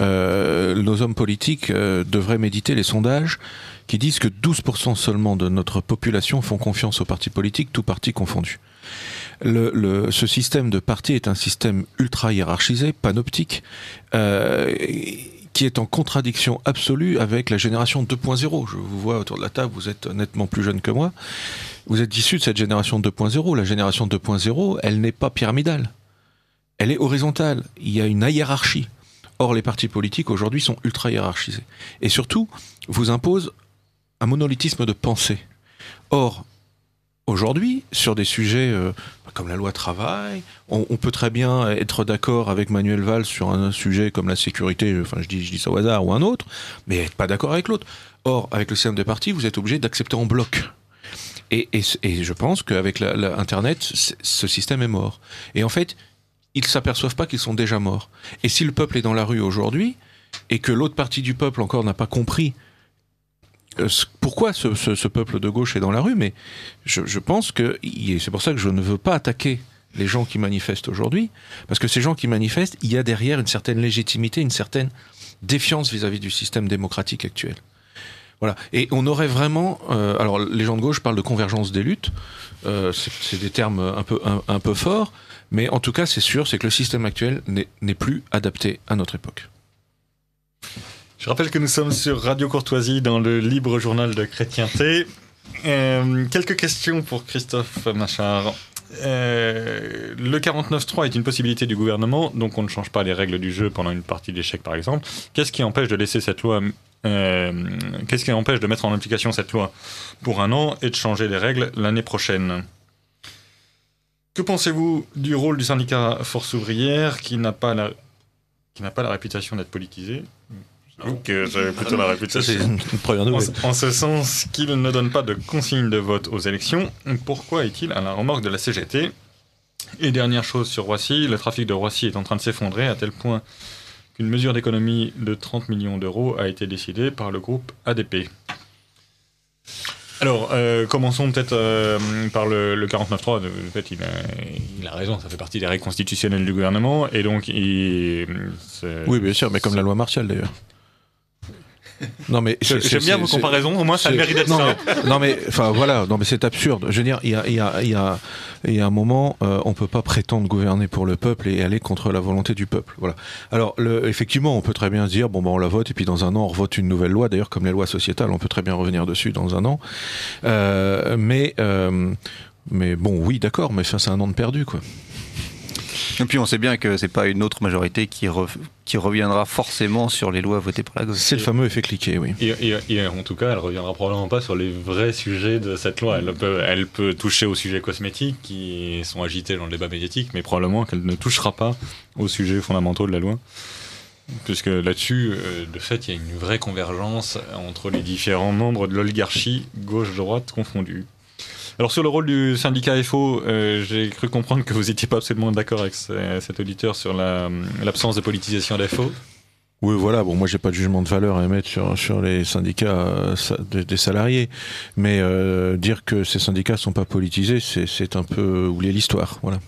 Euh, nos hommes politiques euh, devraient méditer les sondages qui disent que douze pour cent seulement de notre population font confiance aux partis politiques, tous partis confondus. Le, le, ce système de partis est un système ultra hiérarchisé, panoptique, euh, qui est en contradiction absolue avec la génération deux point zéro. Je vous vois autour de la table, vous êtes nettement plus jeune que moi. Vous êtes issu de cette génération deux point zéro. La génération deux point zéro, elle n'est pas pyramidale. Elle est horizontale. Il y a une hiérarchie. Or, les partis politiques, aujourd'hui, sont ultra hiérarchisés. Et surtout, vous imposent un monolithisme de pensée. Or, aujourd'hui, sur des sujets euh, comme la loi travail, on, on peut très bien être d'accord avec Manuel Valls sur un sujet comme la sécurité, enfin je dis, je dis ça au hasard, ou un autre, mais être pas d'accord avec l'autre. Or, avec le système des partis, vous êtes obligé d'accepter en bloc. Et, et, et je pense qu'avec la, la Internet, ce système est mort. Et en fait, ils s'aperçoivent pas qu'ils sont déjà morts. Et si le peuple est dans la rue aujourd'hui, et que l'autre partie du peuple encore n'a pas compris euh, pourquoi ce, ce, ce peuple de gauche est dans la rue, mais je, je pense que c'est pour ça que je ne veux pas attaquer les gens qui manifestent aujourd'hui, parce que ces gens qui manifestent, il y a derrière une certaine légitimité, une certaine défiance vis-à-vis du système démocratique actuel. Voilà. Et on aurait vraiment... Euh, alors, les gens de gauche parlent de convergence des luttes. Euh, c'est, c'est des termes un peu, un, un peu forts. Mais en tout cas, c'est sûr, c'est que le système actuel n'est, n'est plus adapté à notre époque. Je rappelle que nous sommes sur Radio Courtoisie dans le libre journal de Chrétienté. Euh, quelques questions pour Christophe Machard. Euh, le quarante-neuf trois est une possibilité du gouvernement, donc on ne change pas les règles du jeu pendant une partie d'échecs par exemple. Qu'est-ce qui empêche de laisser cette loi euh, qu'est-ce qui empêche de mettre en application cette loi pour un an et de changer les règles l'année prochaine? Que pensez-vous du rôle du syndicat Force ouvrière qui n'a pas la qui n'a pas la réputation d'être politisé? Donc, euh, j'avais plutôt la réputation. Ça, c'est une première nouvelle. En, en ce sens qu'il ne donne pas de consigne de vote aux élections, pourquoi est-il à la remorque de la C G T? Et dernière chose sur Roissy, le trafic de Roissy est en train de s'effondrer à tel point qu'une mesure d'économie de trente millions d'euros a été décidée par le groupe A D P. Alors, euh, commençons peut-être euh, par le, le quarante-neuf trois. De fait, il a, il a raison, ça fait partie des règles constitutionnelles du gouvernement, et donc il... Oui, bien sûr, mais comme la loi martiale, d'ailleurs. Non mais j'aime bien vos comparaisons, au moins ça a le mérite d'être non, ça. Mais, non mais enfin voilà, non mais c'est absurde. Je veux dire, il y a il y a il y a il y a un moment, euh, on peut pas prétendre gouverner pour le peuple et aller contre la volonté du peuple. Voilà. Alors le, effectivement, on peut très bien se dire bon ben on la vote et puis dans un an on revote une nouvelle loi. D'ailleurs comme les lois sociétales, on peut très bien revenir dessus dans un an. Euh, mais euh, mais bon oui d'accord, mais ça c'est un an de perdu quoi. Et puis on sait bien que c'est pas une autre majorité qui, re, qui reviendra forcément sur les lois votées par la gauche. C'est le fameux effet cliquet, oui. Et, et, et en tout cas, elle reviendra probablement pas sur les vrais sujets de cette loi. Elle peut, elle peut toucher aux sujets cosmétiques qui sont agités dans le débat médiatique, mais probablement qu'elle ne touchera pas aux sujets fondamentaux de la loi. Puisque là-dessus, de fait, il y a une vraie convergence entre les différents membres de l'oligarchie, gauche-droite confondus. Alors sur le rôle du syndicat F O, euh, j'ai cru comprendre que vous n'étiez pas absolument d'accord avec ce, cet auditeur sur la, l'absence de politisation de F O. Oui, voilà. Bon, moi, j'ai pas de jugement de valeur à émettre sur sur les syndicats euh, des salariés, mais euh, dire que ces syndicats sont pas politisés, c'est c'est un peu oublier l'histoire. Voilà.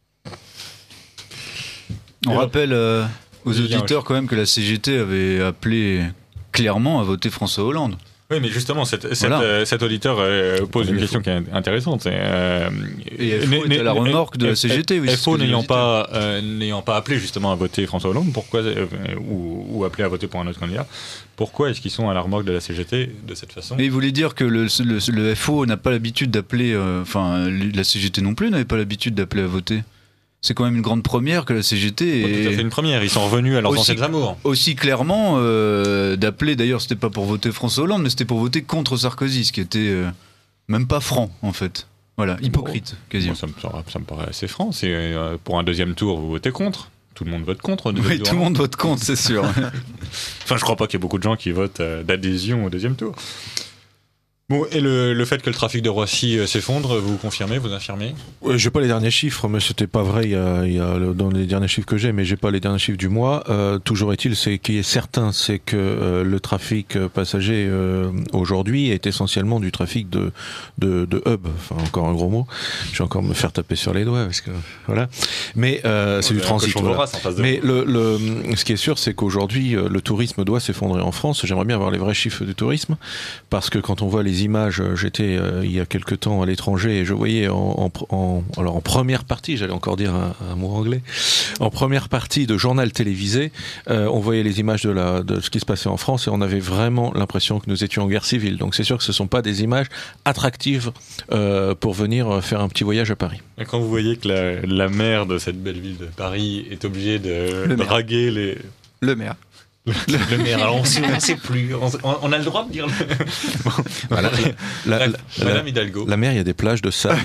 On Alors, rappelle euh, aux auditeurs quand même que la C G T avait appelé clairement à voter François Hollande. Oui, mais justement, cette, cette, voilà. euh, cet auditeur euh, pose une question qui est intéressante. Euh, et F O est à la remorque de la C G T, oui. F O n'ayant pas, euh, n'ayant pas appelé justement à voter François Hollande, pourquoi, euh, ou, ou appelé à voter pour un autre candidat, pourquoi est-ce qu'ils sont à la remorque de la C G T de cette façon ? Et il voulait dire que le, le, le F O n'a pas l'habitude d'appeler, enfin, euh, la C G T non plus n'avait pas l'habitude d'appeler à voter. C'est quand même une grande première que la C G T. Oh, tout à fait une première. Ils sont revenus à leurs anciennes amours. Aussi clairement euh, d'appeler. D'ailleurs, c'était pas pour voter François Hollande, mais c'était pour voter contre Sarkozy, ce qui était euh, même pas franc en fait. Voilà, hypocrite bon, quasiment. Bon, ça, me, ça me paraît assez franc. C'est euh, pour un deuxième tour, vous votez contre. Tout le monde vote contre. Oui, tout le monde vote contre, c'est sûr. Enfin, je crois pas qu'il y ait beaucoup de gens qui votent euh, d'adhésion au deuxième tour. Bon, et le, le fait que le trafic de Roissy euh, s'effondre, vous confirmez, vous affirmez ? Ouais, j'ai pas les derniers chiffres, mais c'était pas vrai il y a, il y a, dans les derniers chiffres que j'ai, mais j'ai pas les derniers chiffres du mois. Euh, toujours est-il, c'est qui est certain, c'est que euh, le trafic passager euh, aujourd'hui est essentiellement du trafic de, de, de hub. Enfin, encore un gros mot. Je vais encore me faire taper sur les doigts parce que voilà. Mais euh, c'est du transit. Voilà. Mais le, le, ce qui est sûr, c'est qu'aujourd'hui, le tourisme doit s'effondrer en France. J'aimerais bien avoir les vrais chiffres du tourisme, parce que quand on voit les images, j'étais euh, il y a quelque temps à l'étranger et je voyais en, en, en, alors en première partie, j'allais encore dire un, un mot anglais, en première partie de journal télévisé, euh, on voyait les images de, la, de ce qui se passait en France et on avait vraiment l'impression que nous étions en guerre civile. Donc c'est sûr que ce ne sont pas des images attractives euh, pour venir faire un petit voyage à Paris. Et quand vous voyez que la, la maire de cette belle ville de Paris est obligée de le draguer maire. les... Le maire. Le, le maire, alors on ne sait plus, on, on a le droit de dire le... Bon, voilà, la, Bref, la, Madame la, Hidalgo. La mer, il y a des plages de sable.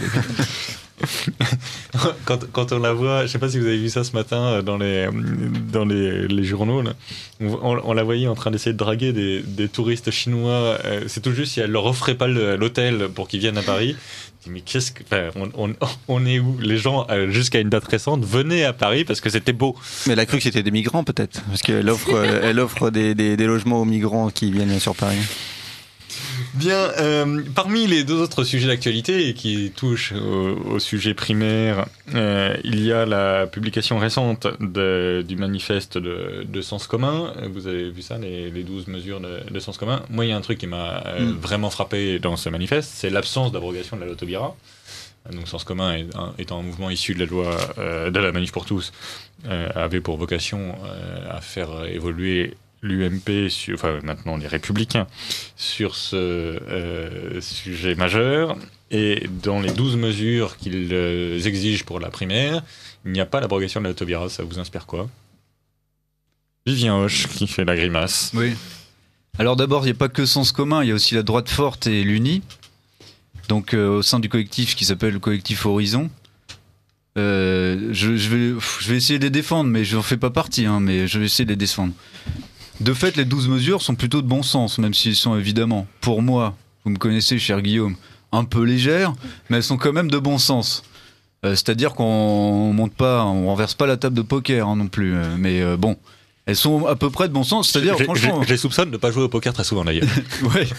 quand, quand on la voit, je ne sais pas si vous avez vu ça ce matin dans les, dans les, les journaux, là. On, on la voyait en train d'essayer de draguer des, des touristes chinois. Euh, c'est tout juste si elle leur offrait pas l'hôtel pour qu'ils viennent à Paris. Mais qu'est-ce que, enfin, on, on, on est où ? Les gens, euh, jusqu'à une date récente, venaient à Paris parce que c'était beau. Mais elle a cru que c'était des migrants peut-être, parce qu'elle offre, elle offre des, des, des logements aux migrants qui viennent sur Paris. Bien, euh, parmi les deux autres sujets d'actualité et qui touchent au, au sujet primaire, euh, il y a la publication récente de, du manifeste de, de Sens Commun. Vous avez vu ça, les, les douze mesures de, de Sens Commun. Moi, il y a un truc qui m'a euh, mm. vraiment frappé dans ce manifeste, c'est l'absence d'abrogation de la loi Taubira. Donc Sens Commun est un, étant un mouvement issu de la loi euh, de la Manif pour tous, euh, avait pour vocation euh, à faire évoluer l'U M P, sur, enfin maintenant les Républicains, sur ce euh, sujet majeur. Et dans les douze mesures qu'ils euh, exigent pour la primaire, il n'y a pas l'abrogation de la Taubira. Ça vous inspire quoi ? Vivien Hoche qui fait la grimace. Oui. Alors d'abord, il n'y a pas que Sens Commun, il y a aussi la droite forte et l'Uni. Donc euh, au sein du collectif qui s'appelle le collectif Horizon. Euh, je, je, vais, je vais essayer de les défendre, mais je n'en fais pas partie, hein, mais je vais essayer de les défendre. De fait, les douze mesures sont plutôt de bon sens, même s'ils sont évidemment, pour moi, vous me connaissez, cher Guillaume, un peu légères, mais elles sont quand même de bon sens. Euh, c'est-à-dire qu'on monte pas, on renverse pas la table de poker hein, non plus, euh, mais euh, bon, elles sont à peu près de bon sens. C'est-à-dire, j'ai, franchement, j'ai, je les soupçonne de ne pas jouer au poker très souvent d'ailleurs. Ouais.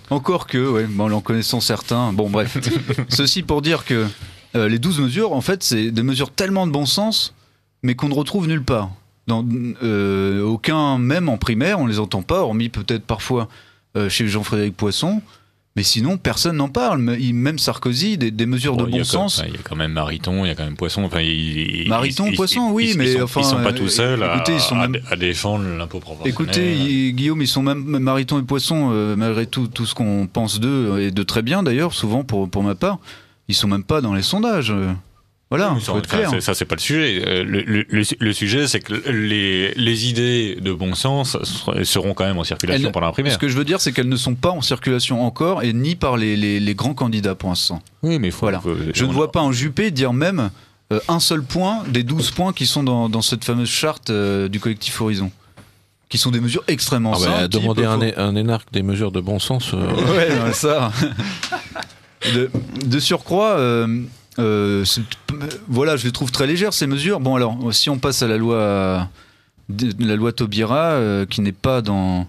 Encore que, ouais, bon, en connaissant certains. Bon, bref. Ceci pour dire que euh, les douze mesures, en fait, c'est des mesures tellement de bon sens, mais qu'on ne retrouve nulle part. Dans euh, aucun, même en primaire, on les entend pas, hormis peut-être parfois euh, chez Jean-Frédéric Poisson. Mais sinon, personne n'en parle. Même Sarkozy, des, des mesures bon, de bon sens. Il y a quand même Mariton, il y a quand même Poisson. Enfin, il, Mariton, il, Poisson, il, oui, ils, mais ils sont, enfin, ils sont pas tout seuls à, écoutez, ils sont à, même... à défendre l'impôt proportionnel. Écoutez, il, Guillaume, ils sont même Mariton et Poisson, euh, malgré tout, tout ce qu'on pense d'eux, et de très bien d'ailleurs, souvent pour, pour ma part, ils sont même pas dans les sondages. Voilà, oui, faut être clair. Ça, ça c'est pas le sujet. Le, le, le, le sujet, c'est que les, les idées de bon sens seront quand même en circulation Elles, pendant la primaire. Ce que je veux dire, c'est qu'elles ne sont pas en circulation encore, et ni par les, les, les grands candidats pour l'instant. Oui, mais faut, voilà. faut, je on... ne vois pas en Juppé dire même euh, un seul point des douze points qui sont dans, dans cette fameuse charte euh, du collectif Horizon. Qui sont des mesures extrêmement ah simples. Bah, demander un, faut... un énarque des mesures de bon sens. Euh... ouais, ben ça. de, de surcroît. Euh, Euh, voilà, je les trouve très légères ces mesures. Bon, alors, si on passe à la loi, la loi Taubira, euh, qui n'est pas dans.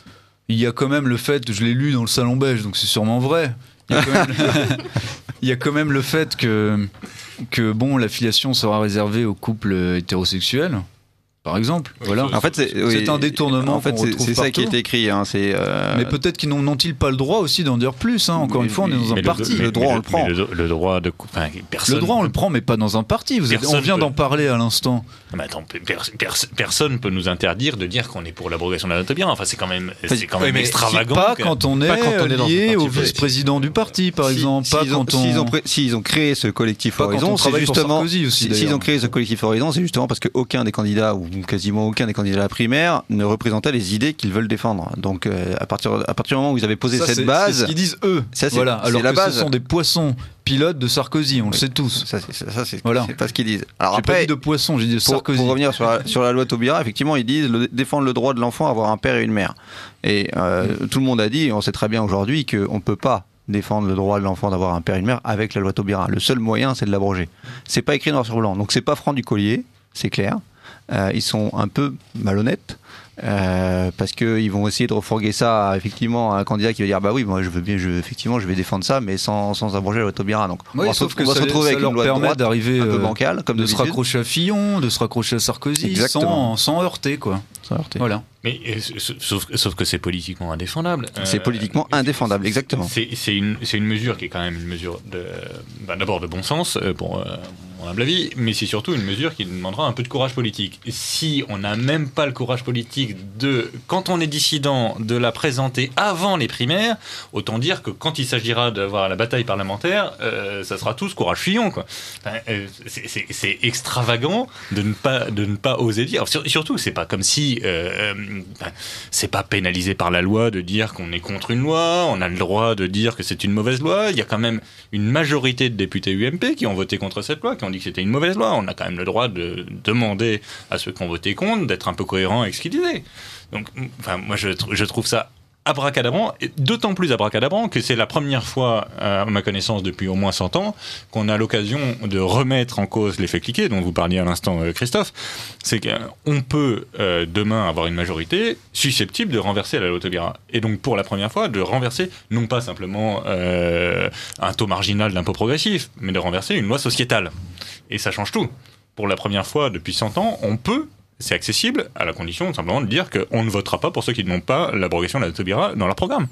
Il y a quand même le fait, je l'ai lu dans le Salon Belge, donc c'est sûrement vrai. Il y a quand même, il y a quand même le fait que, que bon, la filiation sera réservée aux couples hétérosexuels. Par exemple, voilà. En fait, c'est, c'est oui, un détournement. En fait, c'est, c'est ça qui est écrit. Hein, c'est, euh... Mais peut-être qu'ils n'ont-ils pas le droit aussi d'en dire plus. Hein, encore mais, une fois, on est dans un le, parti. Mais, le droit, mais on le prend. Le, le droit de, enfin, personne. Le droit, on le prend, mais pas dans un parti. Vous êtes, on vient peut... d'en parler à l'instant. Mais attends, per, per, personne peut nous interdire de dire qu'on est pour l'abrogation de la loi Taubira. Enfin, c'est quand même, c'est quand même oui, extravagant. Pas que... quand on est, quand on est lié au vice-président du parti, par si, exemple. Si pas ils ont, quand on... s'ils ont, pré... s'ils ont créé ce collectif pas Horizon, c'est justement. Aussi, si, s'ils ont créé ce collectif Horizon, c'est justement parce qu'aucun des candidats ou quasiment aucun des candidats à la primaire ne représentait les idées qu'ils veulent défendre. Donc euh, à partir à partir du moment où vous avez posé ça, cette c'est, base, c'est ce qu'ils disent eux. Ça, c'est, voilà. Alors c'est la que base. Ce sont des poissons pilotes de Sarkozy, on oui. le sait tous. Ça, c'est, ça, c'est, voilà. c'est pas ce qu'ils disent. Alors j'ai après, pas dit de poissons, j'ai dit de pour, Sarkozy. Pour revenir sur la, sur la loi Taubira, effectivement, ils disent le, défendre le droit de l'enfant à avoir un père et une mère. Et euh, mmh. tout le monde a dit, on sait très bien aujourd'hui qu'on ne peut pas défendre le droit de l'enfant d'avoir un père et une mère avec la loi Taubira. Le seul moyen, c'est de l'abroger. C'est pas écrit noir sur blanc. Donc c'est pas franc du collier, c'est clair. Euh, ils sont un peu malhonnêtes. Euh, parce qu'ils vont essayer de refourguer ça à, effectivement à un candidat qui va dire bah oui moi je veux bien je, effectivement je vais défendre ça mais sans, sans abroger la loi Taubira donc oui, on va, sauf se, que on va ça, se retrouver ça avec une loi permet de droite d'arriver un peu euh, bancale comme de se raccrocher à Fillon, de se raccrocher à Sarkozy sans, sans heurter quoi sans heurter voilà. Mais sauf, sauf que c'est politiquement indéfendable. C'est euh, politiquement indéfendable, exactement. C'est, c'est, une, c'est une mesure qui est quand même une mesure de, bah, d'abord de bon sens, pour euh, mon humble avis, mais c'est surtout une mesure qui demandera un peu de courage politique. Si on n'a même pas le courage politique de, quand on est dissident, de la présenter avant les primaires, autant dire que quand il s'agira d'avoir la bataille parlementaire, euh, ça sera tous courage Fillon, quoi. Enfin, euh, c'est, c'est, c'est extravagant de ne pas, de ne pas oser dire. Sur, surtout, c'est pas comme si euh, c'est pas pénalisé par la loi de dire qu'on est contre une loi, on a le droit de dire que c'est une mauvaise loi. Il y a quand même une majorité de députés U M P qui ont voté contre cette loi, qui ont dit que c'était une mauvaise loi. On a quand même le droit de demander à ceux qui ont voté contre d'être un peu cohérents avec ce qu'ils disaient. Donc, enfin, moi, je, je trouve ça abracadabrant, et d'autant plus abracadabrant que c'est la première fois, à ma connaissance depuis au moins cent ans, qu'on a l'occasion de remettre en cause l'effet cliquet, dont vous parliez à l'instant, Christophe. C'est qu'on peut euh, demain avoir une majorité susceptible de renverser la loi Taubira. Et donc, pour la première fois, de renverser non pas simplement euh, un taux marginal d'impôt progressif, mais de renverser une loi sociétale. Et ça change tout. Pour la première fois depuis cent ans, on peut... C'est accessible à la condition simplement de dire qu'on ne votera pas pour ceux qui n'ont pas l'abrogation de la Taubira dans leur programme.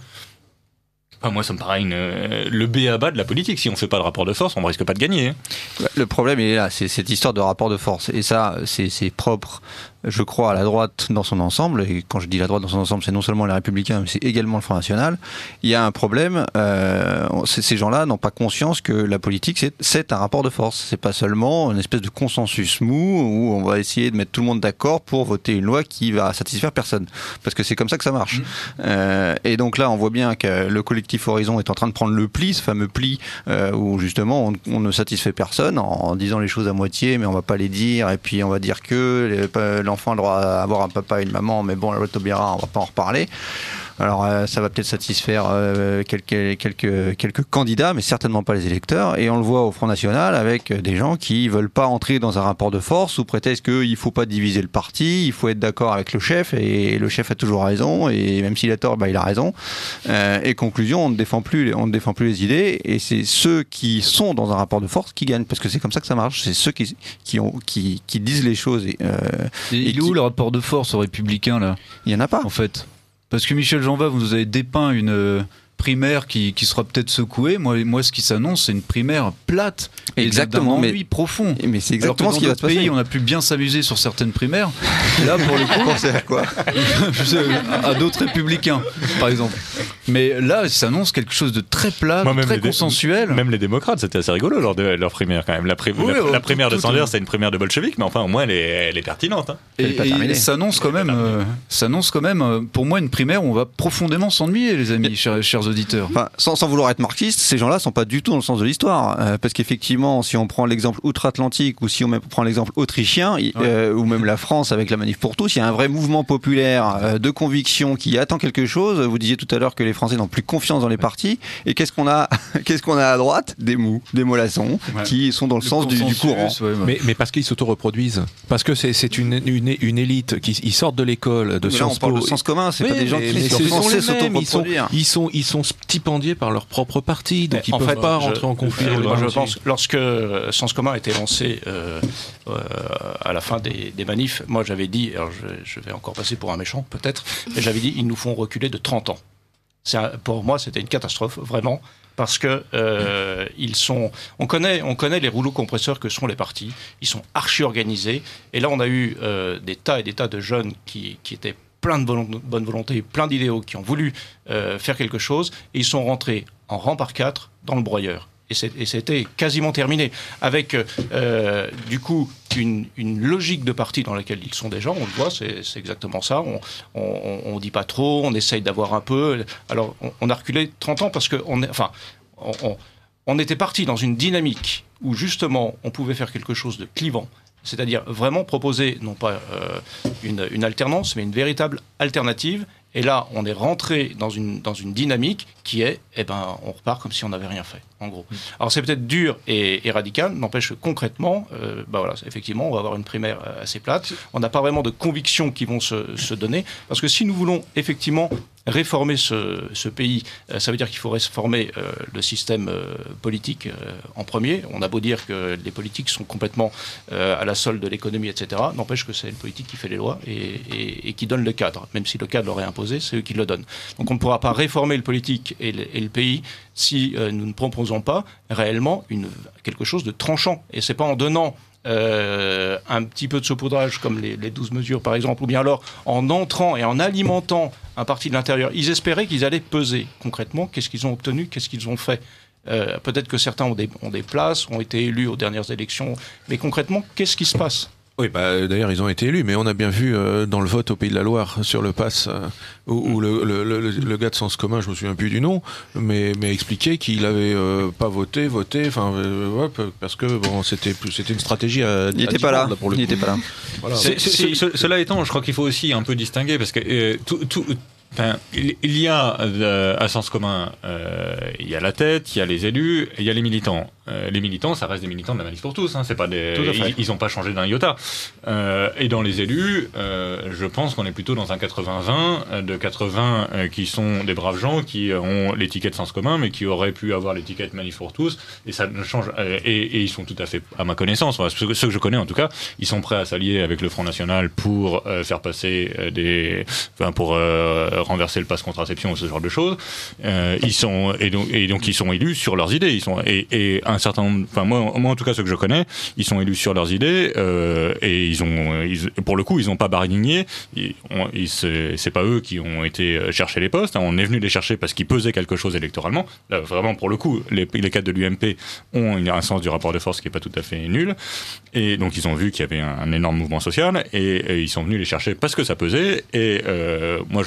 Enfin, moi, ça me paraît une, euh, le b a ba de la politique. Si on ne fait pas de rapport de force, on ne risque pas de gagner. Le problème, il est là, c'est cette histoire de rapport de force. Et ça, c'est, c'est propre, je crois, à la droite dans son ensemble. Et quand je dis la droite dans son ensemble, c'est non seulement les Républicains, mais c'est également le Front National. Il y a un problème. Euh, ces gens-là n'ont pas conscience que la politique, c'est, c'est un rapport de force. C'est pas seulement une espèce de consensus mou où on va essayer de mettre tout le monde d'accord pour voter une loi qui va satisfaire personne. Parce que c'est comme ça que ça marche. Mmh. Euh, et donc là, on voit bien que le collectif Horizon est en train de prendre le pli, ce fameux pli euh, où justement on, on ne satisfait personne en, en disant les choses à moitié, mais on va pas les dire, et puis on va dire que les, l'enfant a le droit à avoir un papa et une maman, mais bon, la loi Taubira, on va pas en reparler. Alors euh, ça va peut-être satisfaire euh, quelques, quelques, quelques candidats, mais certainement pas les électeurs. Et on le voit au Front National avec des gens qui veulent pas entrer dans un rapport de force sous prétexte qu'il faut pas diviser le parti, il faut être d'accord avec le chef, et le chef a toujours raison, et même s'il a tort, bah, il a raison. Euh, et conclusion, on ne défend plus, on ne défend plus les idées, et c'est ceux qui sont dans un rapport de force qui gagnent, parce que c'est comme ça que ça marche. C'est ceux qui, qui, ont, qui, qui disent les choses. Et, euh, et, et il est où le rapport de force aux Républicains là ? Il y en a pas. En fait, parce que Michel Janvin, vous nous avez dépeint une euh, primaire qui, qui sera peut-être secouée. Moi, moi, ce qui s'annonce, c'est une primaire plate. Exactement, et d'un ennui mais profond. Mais c'est exactement Alors que ce qui va se passer. Pays, on a pu bien s'amuser sur certaines primaires. Là, pour le coup, pensez à quoi ? À d'autres républicains, par exemple. Mais là, il s'annonce quelque chose de très plat, Moi, de très les consensuel. Dé- même les démocrates, c'était assez rigolo lors de leur primaire quand même. La, pri- Oui, la, oh, la tout- primaire de tout- Sanders, tout. c'est une primaire de bolchevique, mais enfin au moins elle est, elle est pertinente. Hein. Et, Elle est pas et terminée. s'annonce quand même, euh, s'annonce quand même, euh, pour moi, une primaire où on va profondément s'ennuyer, les amis, chers, chers auditeurs. Enfin, sans, sans vouloir être marxiste, ces gens-là sont pas du tout dans le sens de l'histoire, euh, parce qu'effectivement, si on prend l'exemple outre-Atlantique ou si on même prend l'exemple autrichien, il- Ouais. euh, ou même la France avec la manif pour tous, il y a un vrai mouvement populaire euh, de conviction qui attend quelque chose. Vous disiez tout à l'heure que les Français n'ont plus confiance dans les partis, et qu'est-ce qu'on a, qu'est-ce qu'on a à droite ? Des mous, des mollassons, Ouais. qui sont dans le, Le sens du, du consensus, courant. ouais, ouais. Mais, mais parce qu'ils s'auto-reproduisent. Parce que c'est, c'est une, une, une élite qui ils sortent de l'école de Mais là, Sciences on parle Po. de sens commun, c'est Oui, pas des gens mais- qui mais sont ce sont censés les mêmes, ils sont, s'auto-reproduire. ils sont, ils sont stipendiés par leur propre parti, donc Mais ils en peuvent fait, pas je- rentrer en conflit. euh, dans les moi, je partis. pense, lorsque euh, Sens commun a été lancé euh, euh, à la fin des, des manifs, moi j'avais dit, alors je, je vais encore passer pour un méchant peut-être, mais j'avais dit ils nous font reculer de trente ans. C'est un- pour moi, c'était une catastrophe, vraiment, parce que euh, ils sont, on connaît, on connaît les rouleaux compresseurs que sont les partis. Ils sont archi organisés, et là on a eu euh, des tas et des tas de jeunes qui, qui étaient plein de volon- bonne volonté, plein d'idéaux, qui ont voulu euh, faire quelque chose, et ils sont rentrés en rang par quatre dans le broyeur. Et, c'est, et c'était quasiment terminé, avec euh, du coup une, une logique de parti dans laquelle ils sont déjà, on le voit, c'est, c'est exactement ça, on on, on dit pas trop, on essaye d'avoir un peu, alors on, on a reculé trente ans parce que on est, enfin, on, on, on était parti dans une dynamique où justement on pouvait faire quelque chose de clivant, c'est-à-dire vraiment proposer non pas euh, une, une alternance, mais une véritable alternative. Et là, on est rentré dans une, dans une dynamique qui est, eh ben, on repart comme si on n'avait rien fait, en gros. Mmh. Alors c'est peut-être dur et, et radical, n'empêche que concrètement, euh, bah voilà, effectivement, on va avoir une primaire assez plate. On n'a pas vraiment de convictions qui vont se, se donner, parce que si nous voulons effectivement réformer ce, ce pays, euh, ça veut dire qu'il faut réformer euh, le système euh, politique euh, en premier. On a beau dire que les politiques sont complètement euh, à la solde de l'économie, et cetera. N'empêche que c'est le politique qui fait les lois et, et, et qui donne le cadre, même si le cadre l'aurait imposé, c'est eux qui le donnent. Donc on ne pourra pas réformer le politique et le, et le pays si euh, nous ne proposons pas réellement une, quelque chose de tranchant. Et c'est pas en donnant Euh, un petit peu de saupoudrage comme les, les douze mesures par exemple, ou bien alors en entrant et en alimentant un parti de l'intérieur. Ils espéraient qu'ils allaient peser concrètement. Qu'est-ce qu'ils ont obtenu, qu'est-ce qu'ils ont fait? euh, Peut-être que certains ont des, ont des places, ont été élus aux dernières élections, mais concrètement, qu'est-ce qui se passe? Oui, bah, d'ailleurs, ils ont été élus, mais on a bien vu euh, dans le vote au Pays de la Loire sur le pass, euh, où, où le, le, le, le gars de Sens commun, je me souviens plus du nom, mais, mais expliqué qu'il avait euh, pas voté, voté, enfin, euh, ouais, parce que bon, c'était, c'était une stratégie à. Il n'était pas là. là pour le Il coup. n'était pas là. Voilà. C'est- c'est- ce- Cela étant, je crois qu'il faut aussi un peu distinguer parce que euh, tout, tout, enfin, il il y a euh, à Sens commun, euh, il y a la tête, il y a les élus, et il y a les militants. Euh, les militants, ça reste des militants de la Manif pour tous. Hein, c'est pas des, Tout à fait. ils n'ont pas changé d'un iota. Euh, et dans les élus, euh, je pense qu'on est plutôt dans un quatre-vingts vingt, euh, de quatre-vingts euh, qui sont des braves gens qui ont l'étiquette Sens commun, mais qui auraient pu avoir l'étiquette Manif pour tous. Et ça ne change. Euh, et, et ils sont tout à fait, à ma connaissance, voilà, ceux, ceux que je connais en tout cas, ils sont prêts à s'allier avec le Front National pour euh, faire passer euh, des, enfin, pour euh, renverser le passe contraception ou ce genre de choses. Euh, ils sont et donc, et donc ils sont élus sur leurs idées. Ils sont et, et un certain nombre, enfin moi, moi en tout cas ceux que je connais, ils sont élus sur leurs idées euh, et ils ont, ils, pour le coup, ils n'ont pas barguigné. Ils, on, ils, c'est, c'est pas eux qui ont été chercher les postes. Hein, on est venu les chercher parce qu'ils pesaient quelque chose électoralement. Là, vraiment, pour le coup, les, les cadres de l'U M P ont un sens du rapport de force qui est pas tout à fait nul. Et donc ils ont vu qu'il y avait un, un énorme mouvement social et, et ils sont venus les chercher parce que ça pesait. Et euh, moi j'en connais plusieurs.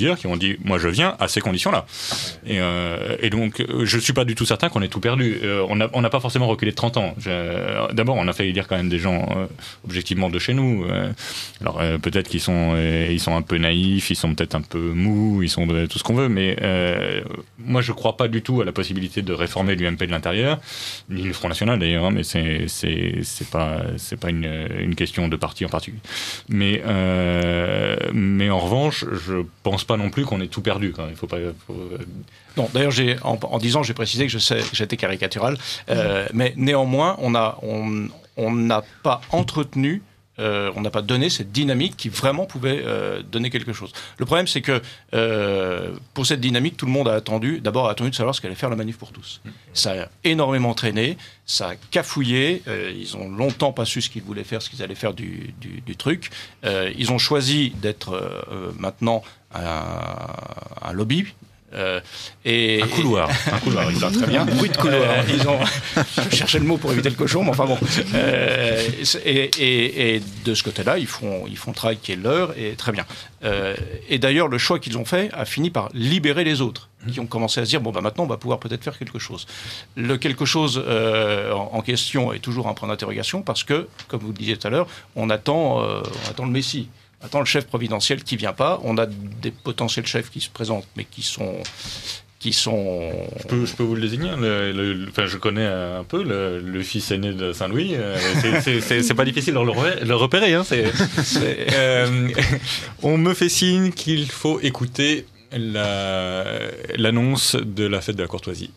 plusieurs qui ont dit « moi je viens à ces conditions-là ». Et, euh, et donc, je ne suis pas du tout certain qu'on ait tout perdu. Euh, on n'a on n'a pas forcément reculé de trente ans. Je, d'abord, on a fait élire quand même des gens euh, objectivement de chez nous. Euh, alors euh, peut-être qu'ils sont, euh, ils sont un peu naïfs, ils sont peut-être un peu mous, ils sont de, tout ce qu'on veut, mais euh, moi je ne crois pas du tout à la possibilité de réformer l'U M P de l'intérieur, ni le Front National d'ailleurs, hein, mais c'est, c'est, c'est pas, c'est pas une, une question de parti en particulier. Mais, euh, mais en revanche, je ne pense pas non plus qu'on ait tout perdu. Quand même. Il faut pas... Faut... Non, d'ailleurs, j'ai, en, en disant, j'ai précisé que je sais, j'étais caricatural, euh, mais néanmoins, on n'a on, on n'a pas entretenu, euh, on n'a pas donné cette dynamique qui vraiment pouvait euh, donner quelque chose. Le problème, c'est que euh, pour cette dynamique, tout le monde a attendu, d'abord a attendu de savoir ce qu'allait faire la Manif pour tous. Ça a énormément traîné, ça a cafouillé, euh, ils ont longtemps pas su ce qu'ils voulaient faire, ce qu'ils allaient faire du, du, du truc. Euh, ils ont choisi d'être euh, maintenant un, un lobby. Euh, et, un couloir, et, un couloir, ils ont très bien. Bruit de couloir. Euh, ils ont, je cherchais le mot pour éviter le cochon, mais enfin bon. Euh, et, et, et de ce côté-là, ils font, ils font le travail qui est leur, et très bien. Euh, et d'ailleurs, le choix qu'ils ont fait a fini par libérer les autres, qui ont commencé à se dire bon bah maintenant on va pouvoir peut-être faire quelque chose. Le quelque chose euh, en, en question est toujours un point d'interrogation parce que, comme vous le disiez tout à l'heure, on attend, euh, on attend le Messie. Attends, le chef providentiel qui vient pas. On a des potentiels chefs qui se présentent, mais qui sont, qui sont. Je peux, je peux vous le désigner. Le, le, le, enfin, je connais un peu le, le fils aîné de Saint-Louis. Euh, c'est, c'est, c'est, c'est pas difficile de le repérer. Le repérer hein, c'est, c'est, euh, on me fait signe qu'il faut écouter la, l'annonce de la fête de la courtoisie.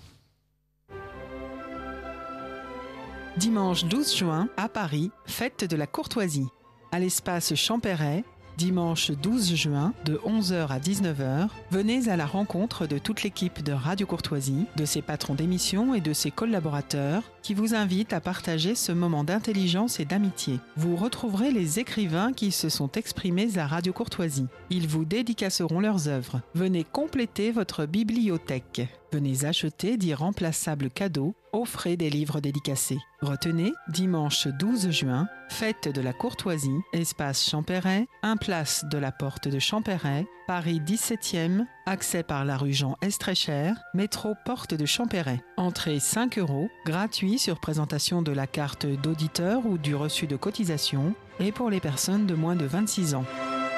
Dimanche douze juin, à Paris, fête de la courtoisie. À l'espace Champéret, dimanche douze juin, de onze heures à dix-neuf heures, venez à la rencontre de toute l'équipe de Radio Courtoisie, de ses patrons d'émission et de ses collaborateurs, qui vous invitent à partager ce moment d'intelligence et d'amitié. Vous retrouverez les écrivains qui se sont exprimés à Radio Courtoisie. Ils vous dédicaceront leurs œuvres. Venez compléter votre bibliothèque. Venez acheter d'irremplaçables cadeaux, offrez des livres dédicacés. Retenez, dimanche douze juin, fête de la courtoisie, espace Champéret, un place de la porte de Champéret, Paris dix-septième, accès par la rue Jean Estrécher, métro porte de Champéret. Entrée cinq euros, gratuit sur présentation de la carte d'auditeur ou du reçu de cotisation, et pour les personnes de moins de vingt-six ans.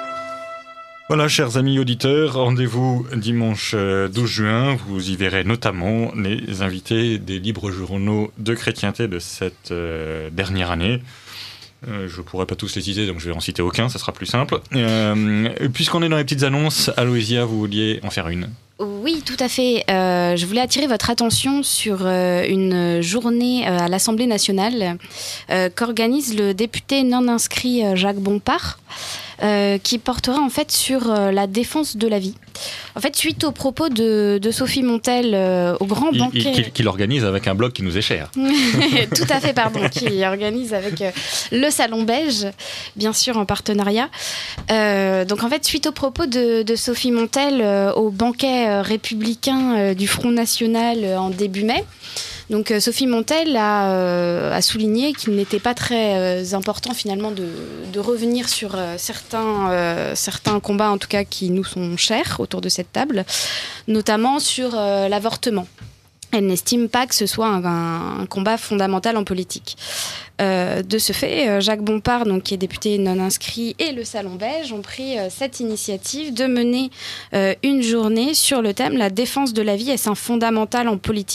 Voilà, chers amis auditeurs, rendez-vous dimanche douze juin. Vous y verrez notamment les invités des libres journaux de chrétienté de cette euh, dernière année. Euh, je ne pourrais pas tous les citer, donc je vais en citer aucun, ça sera plus simple. Euh, puisqu'on est dans les petites annonces, Aloysia, vous vouliez en faire une ? Oui, tout à fait. Euh, je voulais attirer votre attention sur euh, une journée euh, à l'Assemblée nationale euh, qu'organise le député non inscrit euh, Jacques Bompard. Euh, qui portera en fait sur euh, la défense de la vie. En fait, suite aux propos de, de Sophie Montel euh, au grand il, banquet... Qui, qui l'organise avec un blog qui nous est cher. Tout à fait, pardon, qui organise avec euh, le Salon Belge, bien sûr en partenariat. Euh, donc en fait, suite aux propos de, de Sophie Montel euh, au banquet euh, républicain euh, du Front National euh, en début mai, donc euh, Sophie Montel a, euh, a souligné qu'il n'était pas très euh, important finalement de, de revenir sur euh, certains, euh, certains combats en tout cas qui nous sont chers autour de cette table, notamment sur euh, l'avortement. Elle n'estime pas que ce soit un, un, un combat fondamental en politique. Euh, de ce fait, Jacques Bompard, donc, qui est député non inscrit, et le Salon Belge ont pris euh, cette initiative de mener euh, une journée sur le thème « La défense de la vie, est-ce un fondamental en politique ?»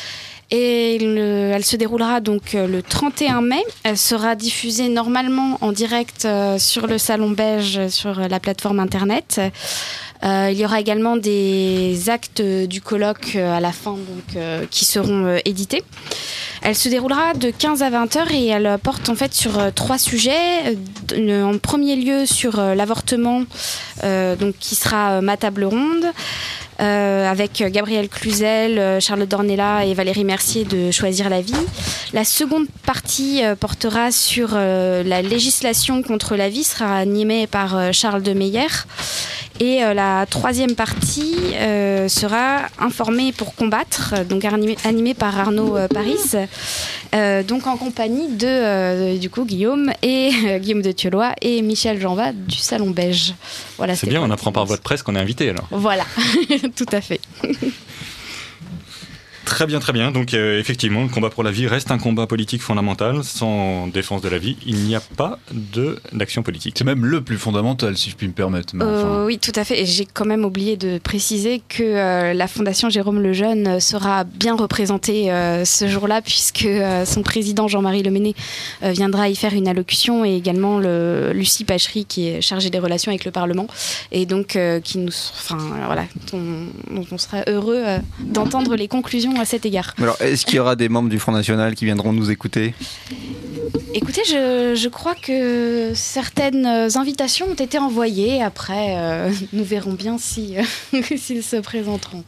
Et le, elle se déroulera donc le trente et un mai. Elle sera diffusée normalement en direct euh, sur le Salon Belge, sur la plateforme internet. Euh, il y aura également des actes du colloque euh, à la fin donc, euh, qui seront euh, édités. Elle se déroulera de quinze à vingt heures et elle porte en fait sur euh, trois sujets. Euh, en premier lieu sur euh, l'avortement, euh, donc, qui sera euh, ma table ronde. Euh, avec Gabriel Cluzel, Charlotte Dornella et Valérie Mercier de Choisir la vie. La seconde partie euh, portera sur euh, la législation contre la vie, sera animée par euh, Charles de Meyer. Et euh, la troisième partie euh, sera Informer pour combattre, donc animée par Arnaud euh, Paris. euh, donc en compagnie de euh, du coup Guillaume et euh, Guillaume de Thieulois et Michel Janvat du Salon Beige. Voilà, c'est bien, on apprend par votre presse qu'on est invité alors. Voilà, tout à fait. Très bien, très bien. Donc euh, effectivement, le combat pour la vie reste un combat politique fondamental. Sans défense de la vie, il n'y a pas de, d'action politique. C'est même le plus fondamental, si je puis me permettre. Mais enfin... euh, oui, tout à fait. Et j'ai quand même oublié de préciser que euh, la Fondation Jérôme Lejeune sera bien représentée euh, ce jour-là, puisque euh, son président Jean-Marie Lemenné euh, viendra y faire une allocution, et également le, Lucie Pachery, qui est chargée des relations avec le Parlement, et donc euh, qui nous, enfin voilà, on, on sera heureux euh, d'entendre les conclusions à cet égard. Alors, est-ce qu'il y aura des membres du Front National qui viendront nous écouter ? Écoutez, je, je crois que certaines invitations ont été envoyées. Après, euh, nous verrons bien si, euh, s'ils se présenteront.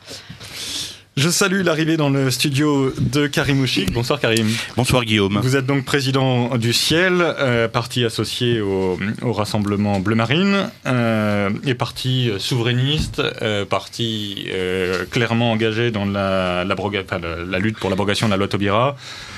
Je salue l'arrivée dans le studio de Karim Ouchik. Bonsoir Karim. Bonsoir Guillaume. Vous êtes donc président du Ciel, euh, parti associé au, au Rassemblement Bleu Marine, euh, et parti souverainiste, euh, parti euh, clairement engagé dans la, la, enfin, la, la lutte pour l'abrogation de la loi Taubira.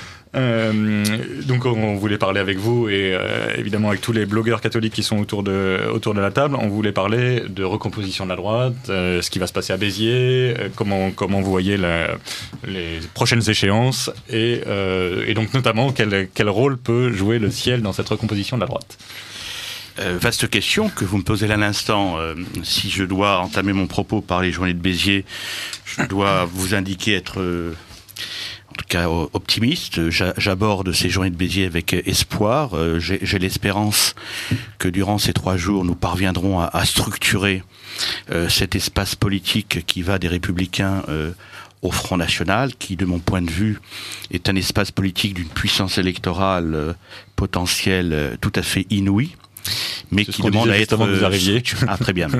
Euh, donc on voulait parler avec vous et euh, évidemment avec tous les blogueurs catholiques qui sont autour de, autour de la table. On voulait parler de recomposition de la droite, euh, ce qui va se passer à Béziers, euh, comment, comment vous voyez la, les prochaines échéances et, euh, et donc notamment quel, quel rôle peut jouer le Ciel dans cette recomposition de la droite. Euh, vaste question que vous me posez là à l'instant. Euh, si je dois entamer mon propos par les journées de Béziers, je dois vous indiquer être... Euh, en tout cas optimiste. J'aborde ces journées de Béziers avec espoir. J'ai, j'ai l'espérance que durant ces trois jours, nous parviendrons à, à structurer euh, cet espace politique qui va des Républicains euh, au Front National, qui, de mon point de vue, est un espace politique d'une puissance électorale euh, potentielle euh, tout à fait inouïe. Mais qui demande à être. Vous arriviez. Ah, très bien.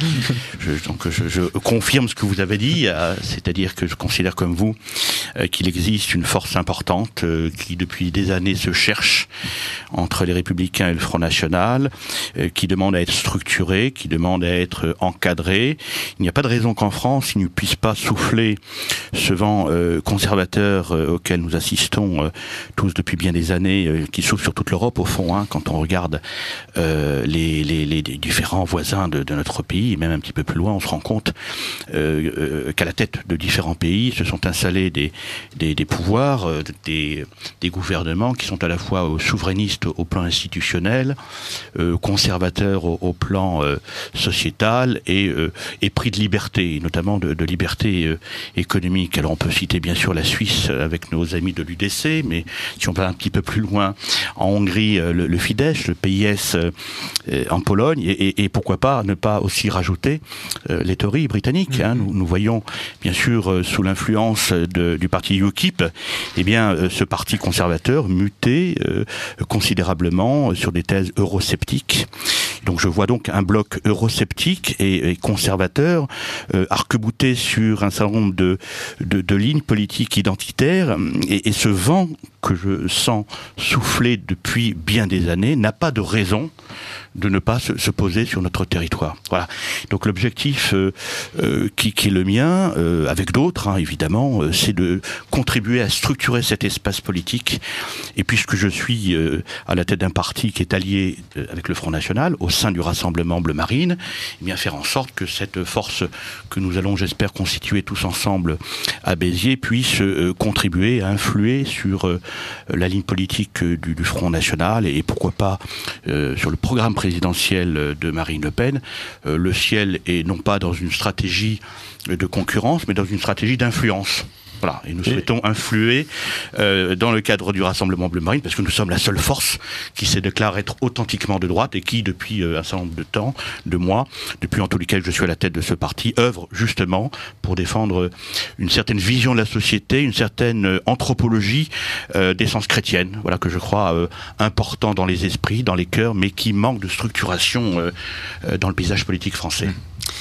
je, donc je, je confirme ce que vous avez dit, euh, c'est-à-dire que je considère comme vous euh, qu'il existe une force importante euh, qui depuis des années se cherche entre les Républicains et le Front National, euh, qui demande à être structurée, qui demande à être encadrée. Il n'y a pas de raison qu'en France il ne puisse pas souffler ce vent euh, conservateur euh, auquel nous assistons euh, tous depuis bien des années, euh, qui souffle sur toute l'Europe au fond, hein, quand on regarde. Euh, les, les, les différents voisins de, de notre pays, et même un petit peu plus loin, on se rend compte euh, euh, qu'à la tête de différents pays se sont installés des, des, des pouvoirs, euh, des, des gouvernements qui sont à la fois euh, souverainistes au plan institutionnel, euh, conservateurs au, au plan euh, sociétal et, euh, et pris de liberté, notamment de, de liberté euh, économique. Alors on peut citer bien sûr la Suisse avec nos amis de l'U D C, mais si on va un petit peu plus loin, en Hongrie, euh, le, le Fidesz, le P I S euh, en Pologne, et, et, et pourquoi pas ne pas aussi rajouter euh, les Tories britanniques. Hein. Nous, nous voyons bien sûr euh, sous l'influence de, du parti U KIP, eh bien euh, ce parti conservateur muter euh, considérablement sur des thèses eurosceptiques. Donc je vois donc un bloc eurosceptique et, et conservateur euh, arc-bouté sur un certain nombre de, de, de lignes politiques identitaires, et, et ce vent que je sens souffler depuis bien des années n'a pas de raison de ne pas se, se poser sur notre territoire. Voilà. Donc l'objectif euh, euh, qui, qui est le mien, euh, avec d'autres hein, évidemment, euh, c'est de contribuer à structurer cet espace politique. Et puisque je suis euh, à la tête d'un parti qui est allié euh, avec le Front National, au sein du Rassemblement Bleu Marine, eh bien faire en sorte que cette force que nous allons, j'espère, constituer tous ensemble à Béziers puisse euh, contribuer à influer sur euh, la ligne politique euh, du, du Front National et, et pourquoi pas euh, sur le programme présidentielle de Marine Le Pen. Euh, le Ciel est non pas dans une stratégie de concurrence, mais dans une stratégie d'influence. Voilà, et nous souhaitons influer euh, dans le cadre du Rassemblement Bleu Marine, parce que nous sommes la seule force qui se déclare être authentiquement de droite et qui, depuis euh, un certain nombre de temps, de mois, depuis en tous les cas que je suis à la tête de ce parti, œuvre justement pour défendre une certaine vision de la société, une certaine euh, anthropologie euh, d'essence chrétienne, voilà, que je crois euh, important dans les esprits, dans les cœurs, mais qui manque de structuration euh, euh, dans le paysage politique français.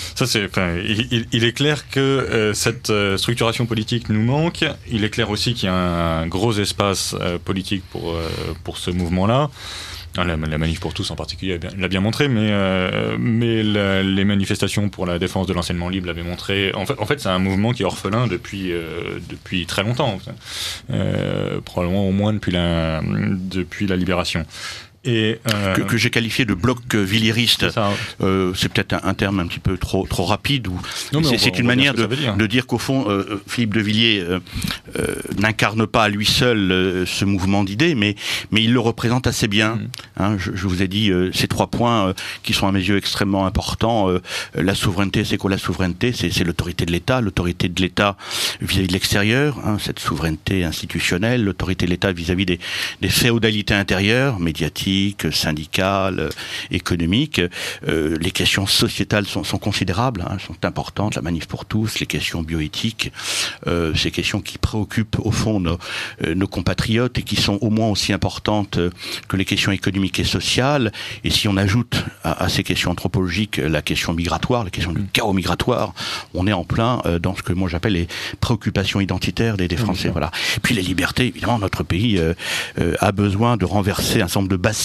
Ça, c'est, enfin, il, il est clair que euh, cette euh, structuration politique nous manque. Il est clair aussi qu'il y a un, un gros espace euh, politique pour, euh, pour ce mouvement-là. La, la manif pour tous en particulier l'a bien montré, mais, euh, mais la, les manifestations pour la défense de l'enseignement libre l'avaient montré. En fait, en fait, c'est un mouvement qui est orphelin depuis, euh, depuis très longtemps, euh, probablement au moins depuis la, depuis la libération. Et euh, que, que j'ai qualifié de bloc villiériste. C'est, euh, c'est peut-être un, un terme un petit peu trop trop rapide. Ou non, c'est, va, c'est une manière de, dire. de dire qu'au fond, euh, Philippe de Villiers euh, euh, n'incarne pas à lui seul euh, ce mouvement d'idées, mais mais il le représente assez bien. Mmh. Hein, je, je vous ai dit euh, ces trois points euh, qui sont à mes yeux extrêmement importants. Euh, la souveraineté, c'est quoi la souveraineté ? C'est, c'est l'autorité de l'État, l'autorité de l'État vis-à-vis de l'extérieur, hein, cette souveraineté institutionnelle, l'autorité de l'État vis-à-vis des, des féodalités intérieures, médiatiques, syndicales, économiques. Euh, les questions sociétales sont, sont considérables, hein, sont importantes. La manif pour tous, les questions bioéthiques, euh, ces questions qui préoccupent au fond nos, euh, nos compatriotes et qui sont au moins aussi importantes que les questions économiques et sociales. Et si on ajoute à, à ces questions anthropologiques la question migratoire, la question du chaos migratoire, on est en plein euh, dans ce que moi j'appelle les préoccupations identitaires des, des Français. Mmh. Voilà. Et puis les libertés, évidemment, notre pays euh, euh, a besoin de renverser un certain nombre de bastions,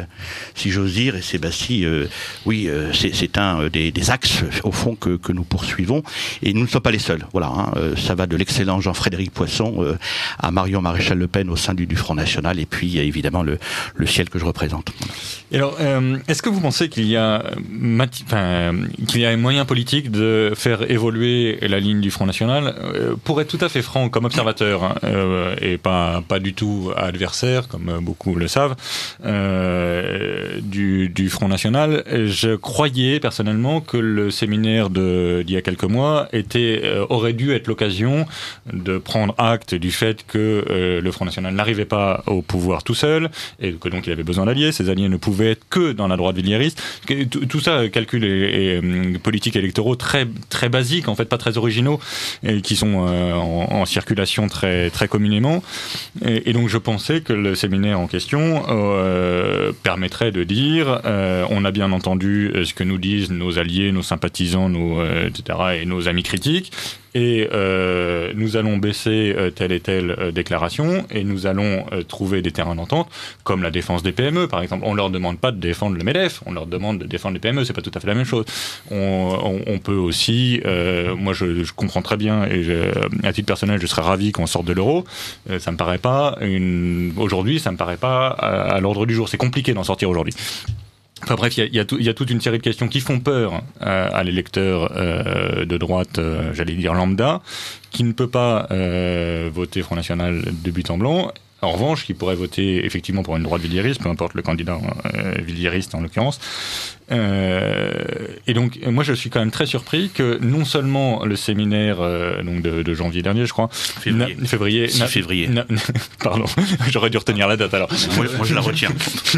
si j'ose dire, et ces bastilles, euh, oui, euh, c'est, c'est un euh, des, des axes, au fond, que, que nous poursuivons, et nous ne sommes pas les seuls. Voilà, hein, euh, ça va de l'excellent Jean-Frédéric Poisson euh, à Marion Maréchal Le Pen au sein du, du Front National, et puis il y a évidemment le, le ciel que je représente. Et alors, euh, est-ce que vous pensez qu'il y a, mati- enfin, qu'il y a un moyen politique de faire évoluer la ligne du Front National, euh, pour être tout à fait franc, comme observateur, hein, euh, et pas, pas du tout adversaire, comme beaucoup le savent, euh, Euh, du, du Front National, je croyais personnellement que le séminaire de, d'il y a quelques mois était, euh, aurait dû être l'occasion de prendre acte du fait que euh, le Front National n'arrivait pas au pouvoir tout seul et que donc il avait besoin d'alliés. Ces alliés ne pouvaient être que dans la droite villiériste. Tout, tout ça, calcul et, et politiques électoraux très, très basiques, en fait pas très originaux, et qui sont euh, en, en circulation très, très communément. Et, et donc je pensais que le séminaire en question euh, permettrait de dire euh, on a bien entendu ce que nous disent nos alliés, nos sympathisants, nos, euh, et cetera, et nos amis critiques, et euh, nous allons baisser euh, telle et telle euh, déclaration, et nous allons euh, trouver des terrains d'entente, comme la défense des P M E, par exemple. On leur demande pas de défendre le MEDEF, on leur demande de défendre les P M E, c'est pas tout à fait la même chose. On, on, on peut aussi, euh, moi je, je comprends très bien, et je, à titre personnel, je serais ravi qu'on sorte de l'euro. Euh, ça me paraît pas une, aujourd'hui, ça me paraît pas à, à l'ordre du jour. C'est compliqué d'en sortir aujourd'hui. Enfin bref, il y a, y, a y a toute une série de questions qui font peur euh, à l'électeur euh, de droite, euh, j'allais dire lambda, qui ne peut pas euh, voter Front National de but en blanc. En revanche, qui pourrait voter effectivement pour une droite villiériste, peu importe le candidat euh, villiériste en l'occurrence. Euh, et donc, moi, je suis quand même très surpris que non seulement le séminaire euh, donc de, de janvier dernier, je crois, février, na, février, six février, na, pardon, j'aurais dû retenir la date alors. Moi, moi je la retiens.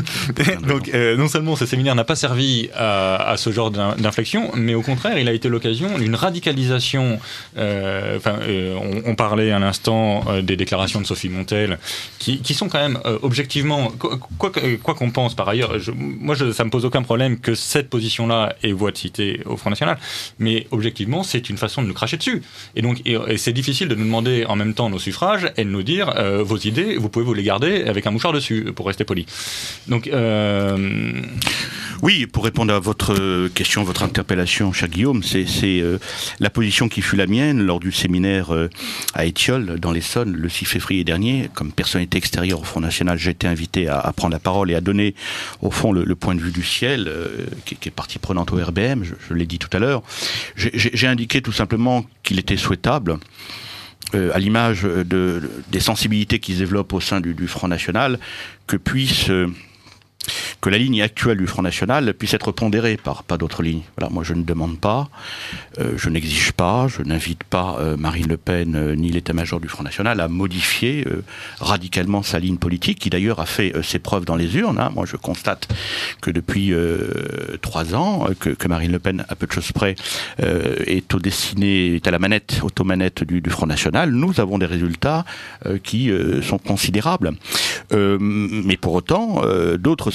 Donc, euh, non seulement ce séminaire n'a pas servi à, à ce genre d'inflexion, mais au contraire, il a été l'occasion d'une radicalisation. Euh, enfin, euh, on, on parlait à l'instant euh, des déclarations de Sophie Montel, qui, qui sont quand même euh, objectivement, quoi, quoi, quoi qu'on pense par ailleurs, je, moi, je, ça me pose aucun problème que cette position-là ait voix de cité au Front National, mais objectivement, c'est une façon de nous cracher dessus. Et donc, et, et c'est difficile de nous demander en même temps nos suffrages et de nous dire euh, vos idées, vous pouvez vous les garder avec un mouchoir dessus, pour rester poli. Donc, euh... oui, pour répondre à votre question, votre interpellation, cher Guillaume, c'est, c'est euh, la position qui fut la mienne lors du séminaire euh, à Étiole, dans l'Essonne, le six février dernier. Comme personnalité extérieure au Front National, j'ai été invité à, à prendre la parole et à donner, au fond, le, le point de vue du ciel, euh, qui, qui est partie prenante au R B M, je, je l'ai dit tout à l'heure. J'ai, j'ai indiqué tout simplement qu'il était souhaitable, euh, à l'image de, de, des sensibilités qui se développent au sein du, du Front National, que puisse... Euh, que la ligne actuelle du Front National puisse être pondérée par, par d'autres lignes. Voilà, moi je ne demande pas, euh, je n'exige pas, je n'invite pas euh, Marine Le Pen euh, ni l'état-major du Front National à modifier euh, radicalement sa ligne politique, qui d'ailleurs a fait euh, ses preuves dans les urnes. Hein. Moi je constate que depuis euh, trois ans, que, que Marine Le Pen, à peu de choses près, euh, est au destiné, est à la manette, automanette du, du Front National. Nous avons des résultats euh, qui euh, sont considérables. Euh, mais pour autant, euh, d'autres sensibilités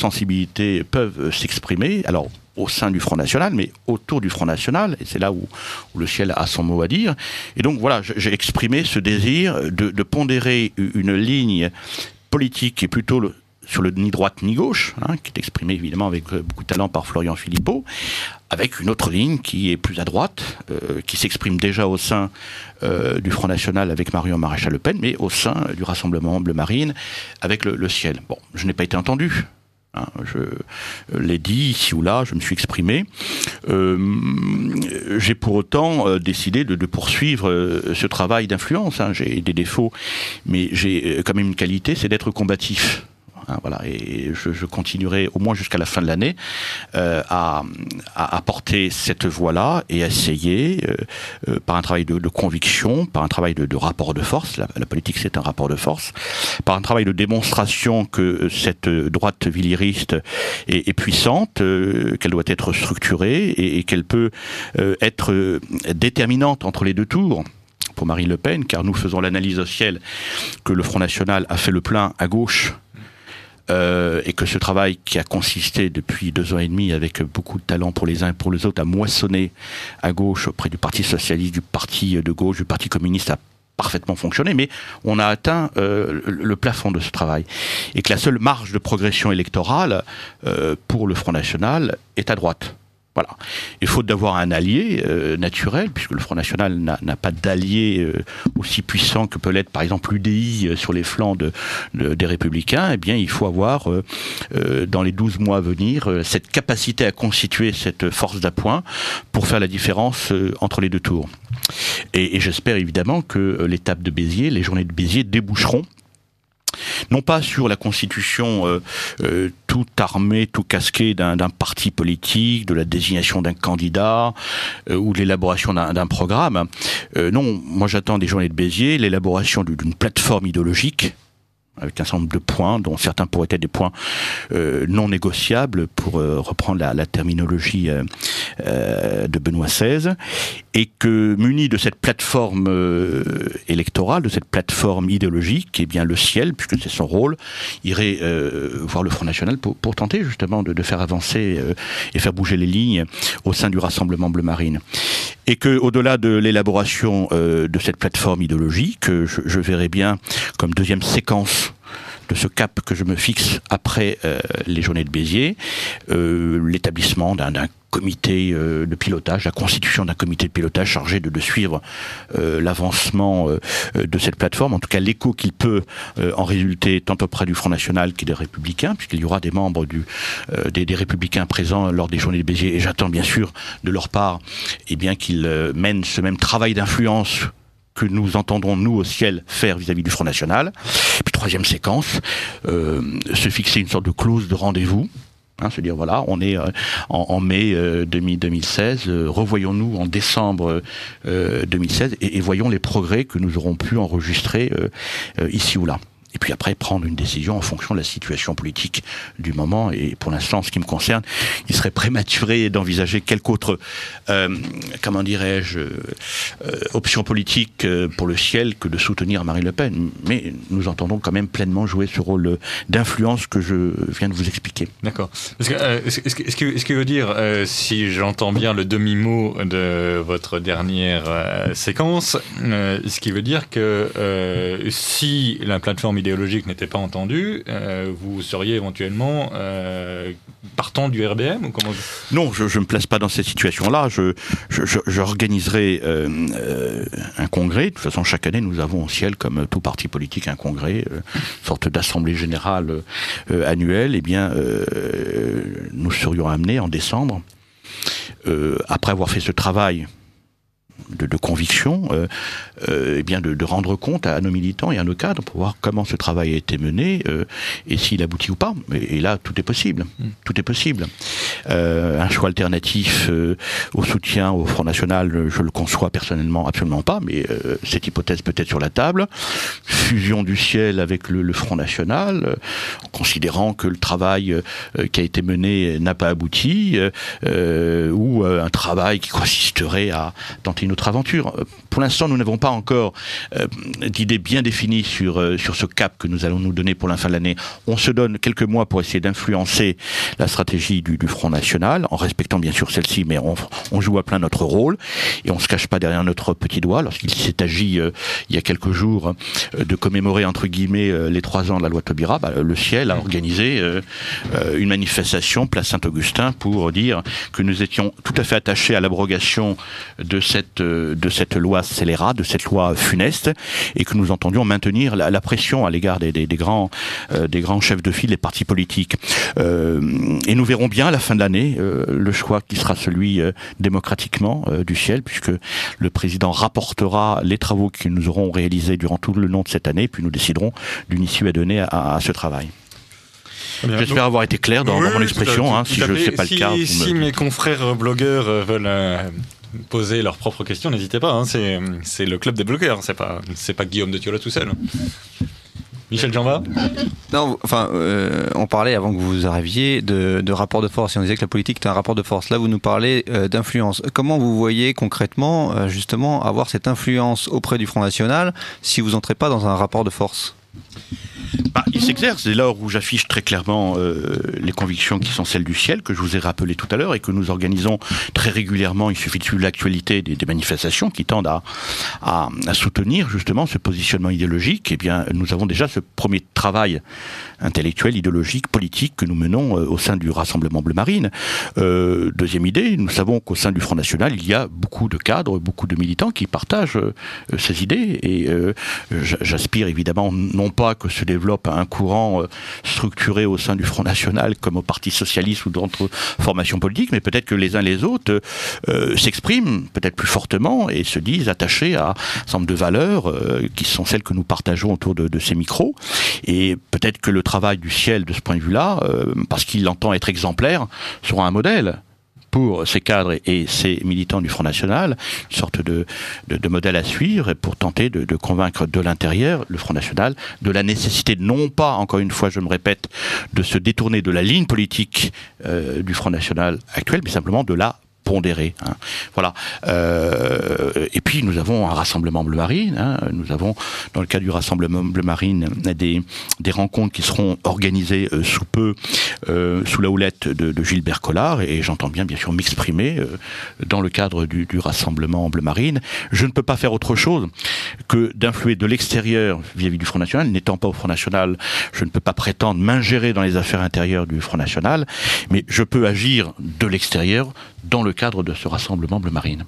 sensibilités peuvent s'exprimer. Alors, au sein du Front National, mais autour du Front National, et c'est là où, où le ciel a son mot à dire. Et donc voilà, j'ai exprimé ce désir de, de pondérer une ligne politique qui est plutôt le, sur le ni droite ni gauche, hein, qui est exprimée évidemment avec beaucoup de talent par Florian Philippot, avec une autre ligne qui est plus à droite, euh, qui s'exprime déjà au sein euh, du Front National avec Marion Maréchal Le Pen, mais au sein du Rassemblement Bleu Marine avec le, le ciel. Bon, je n'ai pas été entendu. Hein, je l'ai dit ici ou là, je me suis exprimé. Euh, j'ai pour autant euh, décidé de, de poursuivre euh, ce travail d'influence. Hein. J'ai des défauts, mais j'ai quand même une qualité, c'est d'être combatif. Hein, voilà, et je, je continuerai au moins jusqu'à la fin de l'année euh, à, à, à porter cette voie-là et à essayer, euh, euh, par un travail de, de conviction, par un travail de, de rapport de force, la, la politique c'est un rapport de force, par un travail de démonstration que cette droite villiriste est, est puissante, euh, qu'elle doit être structurée et, et qu'elle peut euh, être déterminante entre les deux tours. Pour Marine Le Pen, car nous faisons l'analyse au ciel que le Front National a fait le plein à gauche. Euh, et que ce travail qui a consisté depuis deux ans et demi avec beaucoup de talent pour les uns et pour les autres à moissonner à gauche auprès du Parti Socialiste, du Parti de gauche, du Parti Communiste a parfaitement fonctionné, mais on a atteint euh, le plafond de ce travail. Et que la seule marge de progression électorale euh, pour le Front National est à droite. Voilà. Et faute d'avoir un allié euh, naturel, puisque le Front National n'a, n'a pas d'allié euh, aussi puissant que peut l'être par exemple l'U D I euh, sur les flancs de, de, des Républicains, eh bien il faut avoir euh, euh, dans les douze mois à venir euh, cette capacité à constituer cette force d'appoint pour faire la différence euh, entre les deux tours. Et, et j'espère évidemment que euh, l'étape de Béziers, les journées de Béziers déboucheront non pas sur la constitution euh, euh, tout armée, tout casquée d'un, d'un parti politique, de la désignation d'un candidat euh, ou de l'élaboration d'un, d'un programme. Euh, non, moi j'attends des journées de Béziers l'élaboration d'une plateforme idéologique avec un certain nombre de points, dont certains pourraient être des points euh, non négociables, pour euh, reprendre la, la terminologie euh, euh, de Benoît seize, et que, muni de cette plateforme euh, électorale, de cette plateforme idéologique, eh bien le ciel, puisque c'est son rôle, irait euh, voir le Front National pour, pour tenter justement de, de faire avancer euh, et faire bouger les lignes au sein du Rassemblement Bleu Marine. Et que, au-delà de l'élaboration euh, de cette plateforme idéologique, je, je verrai bien comme deuxième séquence de ce cap que je me fixe après euh, les journées de Béziers, euh, l'établissement d'un, d'un comité euh, de pilotage, la constitution d'un comité de pilotage chargé de, de suivre euh, l'avancement euh, de cette plateforme, en tout cas l'écho qu'il peut euh, en résulter tant auprès du Front National que des Républicains, puisqu'il y aura des membres du, euh, des, des Républicains présents lors des journées de Béziers, et j'attends bien sûr de leur part eh bien, qu'ils euh, mènent ce même travail d'influence que nous entendrons, nous, au ciel, faire vis-à-vis du Front National. Et puis, troisième séquence, euh, se fixer une sorte de clause de rendez-vous. Hein, se dire, voilà, on est euh, en, en mai euh, deux mille seize, euh, revoyons-nous en décembre euh, deux mille seize et, et voyons les progrès que nous aurons pu enregistrer euh, euh, ici ou là. Et puis après, prendre une décision en fonction de la situation politique du moment. Et pour l'instant, en ce qui me concerne, il serait prématuré d'envisager quelque autre, euh, comment dirais-je, euh, option politique pour le ciel que de soutenir Marine Le Pen. Mais nous entendons quand même pleinement jouer ce rôle d'influence que je viens de vous expliquer. D'accord. Parce que, euh, ce, ce, que, ce qui veut dire, euh, si j'entends bien le demi-mot de votre dernière euh, séquence, euh, ce qui veut dire que euh, si la plateforme idéologique n'était pas entendue, euh, vous seriez éventuellement euh, partant du R B M ou comment vous... Non, je ne me place pas dans cette situation-là. Je, je, je, j'organiserai euh, euh, un congrès. De toute façon, chaque année, nous avons au ciel, comme tout parti politique, un congrès, euh, une sorte d'assemblée générale euh, annuelle. Eh bien, euh, nous serions amenés en décembre, euh, après avoir fait ce travail De, de conviction, euh, euh, eh bien de, de rendre compte à, à nos militants et à nos cadres pour voir comment ce travail a été mené euh, et s'il aboutit ou pas. Et, et là, tout est possible. Mmh. Tout est possible. Euh, un choix alternatif euh, au soutien au Front National, je le conçois personnellement absolument pas, mais euh, cette hypothèse peut être sur la table. Fusion du ciel avec le, le Front National, euh, en considérant que le travail euh, qui a été mené n'a pas abouti, euh, ou euh, un travail qui consisterait à tenter une notre aventure. Pour l'instant, nous n'avons pas encore euh, d'idée bien définie sur, euh, sur ce cap que nous allons nous donner pour la fin de l'année. On se donne quelques mois pour essayer d'influencer la stratégie du, du Front National, en respectant bien sûr celle-ci, mais on, on joue à plein notre rôle, et on ne se cache pas derrière notre petit doigt. Lorsqu'il s'est agi, euh, il y a quelques jours, euh, de commémorer, entre guillemets, euh, les trois ans de la loi Taubira, bah, le ciel a organisé euh, euh, une manifestation, place Saint-Augustin, pour dire que nous étions tout à fait attachés à l'abrogation de cette, euh, de cette loi scélérate, de cette loi funeste, et que nous entendions maintenir la, la pression à l'égard des, des, des, grands, euh, des grands chefs de file des partis politiques. Euh, et nous verrons bien à la fin de l'année euh, le choix qui sera celui euh, démocratiquement euh, du ciel, puisque le président rapportera les travaux que nous aurons réalisés durant tout le long de cette année, puis nous déciderons d'une issue à donner à, à ce travail. Bien, J'espère donc, avoir été clair dans, oui, dans mon expression. Hein, si je ne sais pas si, le cas. Si me... mes confrères blogueurs veulent euh, poser leurs propres questions, n'hésitez pas. Hein, c'est, c'est le club des blogueurs. C'est pas, c'est pas Guillaume de Thiola tout seul. Michel Janva ? Non, enfin, euh, on parlait avant que vous arriviez de, de rapport de force, et on disait que la politique était un rapport de force. Là, vous nous parlez euh, d'influence. Comment vous voyez concrètement, euh, justement, avoir cette influence auprès du Front National si vous n'entrez pas dans un rapport de force ? Bah, il s'exerce, c'est là où j'affiche très clairement euh, les convictions qui sont celles du ciel, que je vous ai rappelées tout à l'heure, et que nous organisons très régulièrement. Il suffit de suivre l'actualité des, des manifestations qui tendent à, à, à soutenir justement ce positionnement idéologique. Eh bien, nous avons déjà ce premier travail intellectuel, idéologique, politique que nous menons euh, au sein du Rassemblement Bleu Marine. Euh, deuxième idée, nous savons qu'au sein du Front National, il y a beaucoup de cadres, beaucoup de militants qui partagent euh, ces idées, et euh, j'aspire évidemment non pas que se développe un courant euh, structuré au sein du Front National comme au Parti Socialiste ou d'autres formations politiques, mais peut-être que les uns les autres euh, s'expriment peut-être plus fortement et se disent attachés à un certain nombre de valeurs euh, qui sont celles que nous partageons autour de, de ces micros, et peut-être que le travail du ciel de ce point de vue-là, euh, parce qu'il entend être exemplaire, sera un modèle pour ces cadres et ces militants du Front National, une sorte de, de, de modèle à suivre pour tenter de, de convaincre de l'intérieur le Front National de la nécessité, non pas, encore une fois je me répète, de se détourner de la ligne politique euh, du Front National actuel, mais simplement de la pondéré. Hein. Voilà. Euh, et puis nous avons un rassemblement Bleu Marine. Hein. Nous avons, dans le cadre du rassemblement Bleu Marine, des, des rencontres qui seront organisées euh, sous peu, euh, sous la houlette de, de Gilbert Collard. Et j'entends bien, bien sûr, m'exprimer euh, dans le cadre du, du rassemblement Bleu Marine. Je ne peux pas faire autre chose que d'influer de l'extérieur vis-à-vis du Front National. N'étant pas au Front National, je ne peux pas prétendre m'ingérer dans les affaires intérieures du Front National, mais je peux agir de l'extérieur dans le cadre de ce rassemblement Bleu Marine.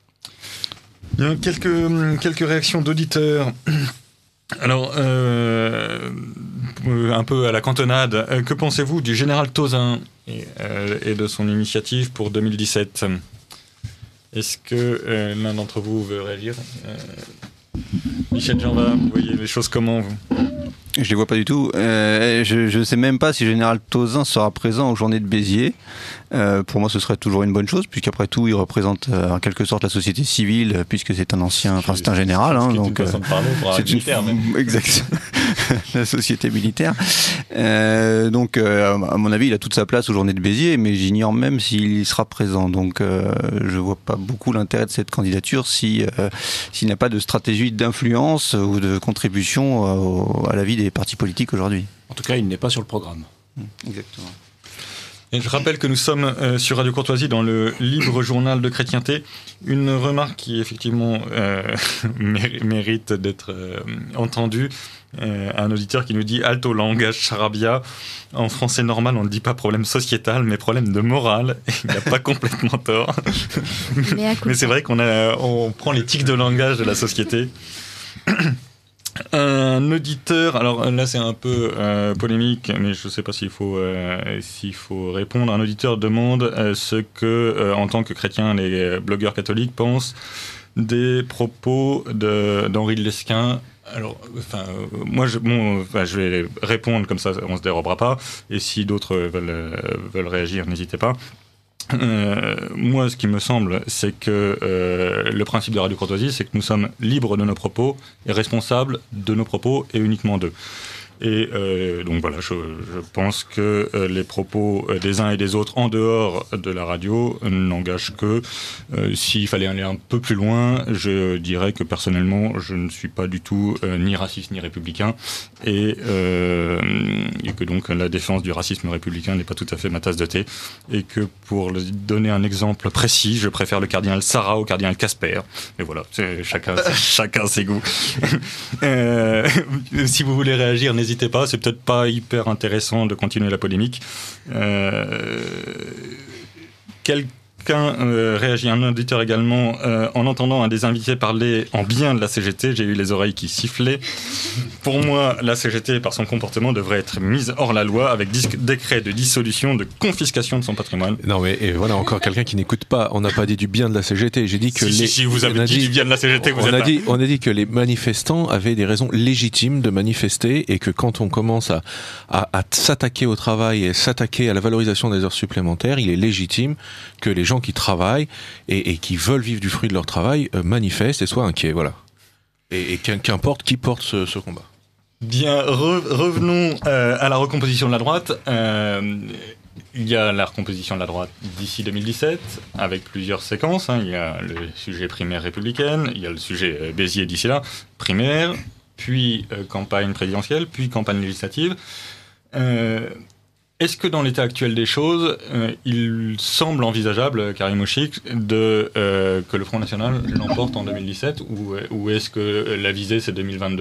Il y a quelques, quelques réactions d'auditeurs. Alors, euh, un peu à la cantonade, que pensez-vous du général Tauzin et, euh, et de son initiative pour deux mille dix-sept ? Est-ce que euh, l'un d'entre vous veut réagir ? euh, Michel Janva, vous voyez les choses comment, vous ? Je les vois pas du tout. Euh, je ne sais même pas si le général Tauzin sera présent aux Journées de Béziers. Euh, pour moi, ce serait toujours une bonne chose, puisqu'après tout, il représente euh, en quelque sorte la société civile, puisque c'est un ancien, enfin c'est un général, hein, donc euh, c'est une exact, la société militaire. Euh, donc, euh, à mon avis, il a toute sa place aux Journées de Béziers, mais j'ignore même s'il sera présent. Donc, euh, je vois pas beaucoup l'intérêt de cette candidature si euh, s'il n'y a pas de stratégie d'influence ou de contribution euh, au, à la vie des partis politiques aujourd'hui. En tout cas, il n'est pas sur le programme. Exactement. Et je rappelle que nous sommes euh, sur Radio Courtoisie dans le Libre Journal de Chrétienté. Une remarque qui effectivement euh, mérite d'être euh, entendue. Euh, un auditeur qui nous dit « Halte au langage charabia ». En français normal, on ne dit pas problème sociétal, mais problème de morale. Et il n'a pas complètement tort. mais, mais c'est vrai qu'on a, on prend les tics de langage de la société. Un auditeur, alors là c'est un peu euh, polémique, mais je ne sais pas s'il faut, euh, s'il faut répondre. Un auditeur demande euh, ce que, euh, en tant que chrétien, les blogueurs catholiques pensent des propos de, d'Henri de Lesquen. Alors, enfin, euh, moi, je, bon, enfin, je vais répondre comme ça, on ne se dérobera pas. Et si d'autres veulent, euh, veulent réagir, n'hésitez pas. Euh, moi, ce qui me semble, c'est que euh, le principe de Radio Courtoisie, c'est que nous sommes libres de nos propos et responsables de nos propos et uniquement d'eux. Et euh, donc voilà, je, je pense que euh, les propos euh, des uns et des autres en dehors de la radio euh, n'engagent que. Euh, s'il fallait aller un peu plus loin, je dirais que personnellement, je ne suis pas du tout euh, ni raciste ni républicain, et, euh, et que donc la défense du racisme républicain n'est pas tout à fait ma tasse de thé, et que pour le, donner un exemple précis, je préfère le cardinal Sarah au cardinal Casper. Et voilà, c'est chacun, chacun ses goûts. euh, si vous voulez réagir, n'hésitez N'hésitez pas, c'est peut-être pas hyper intéressant de continuer la polémique. Euh, quelqu'un euh, réagit, un auditeur également, euh, en entendant un des invités parler en bien de la C G T, j'ai eu les oreilles qui sifflaient. Pour moi, la C G T, par son comportement, devrait être mise hors la loi avec dis- décret de dissolution, de confiscation de son patrimoine. Non mais et voilà encore quelqu'un qui n'écoute pas. On n'a pas dit du bien de la C G T. J'ai dit que si, les. Si, si, vous avez dit, dit du bien de la C G T, vous on êtes a là. dit, on a dit que les manifestants avaient des raisons légitimes de manifester et que quand on commence à, à, à s'attaquer au travail et s'attaquer à la valorisation des heures supplémentaires, il est légitime que les gens qui travaillent et, et qui veulent vivre du fruit de leur travail euh, manifestent et soient inquiets. Voilà. Et, et qu'importe qui porte ce, ce combat. Bien, re- revenons euh, à la recomposition de la droite. Euh, il y a la recomposition de la droite d'ici deux mille dix-sept, avec plusieurs séquences. Hein. Il y a le sujet primaire républicaine, il y a le sujet euh, Béziers d'ici là, primaire, puis euh, campagne présidentielle, puis campagne législative. Euh, est-ce que dans l'état actuel des choses, euh, il semble envisageable, Karim Ouchik, de, euh, que le Front National l'emporte en deux mille dix-sept, ou, ou est-ce que la visée c'est deux mille vingt-deux ?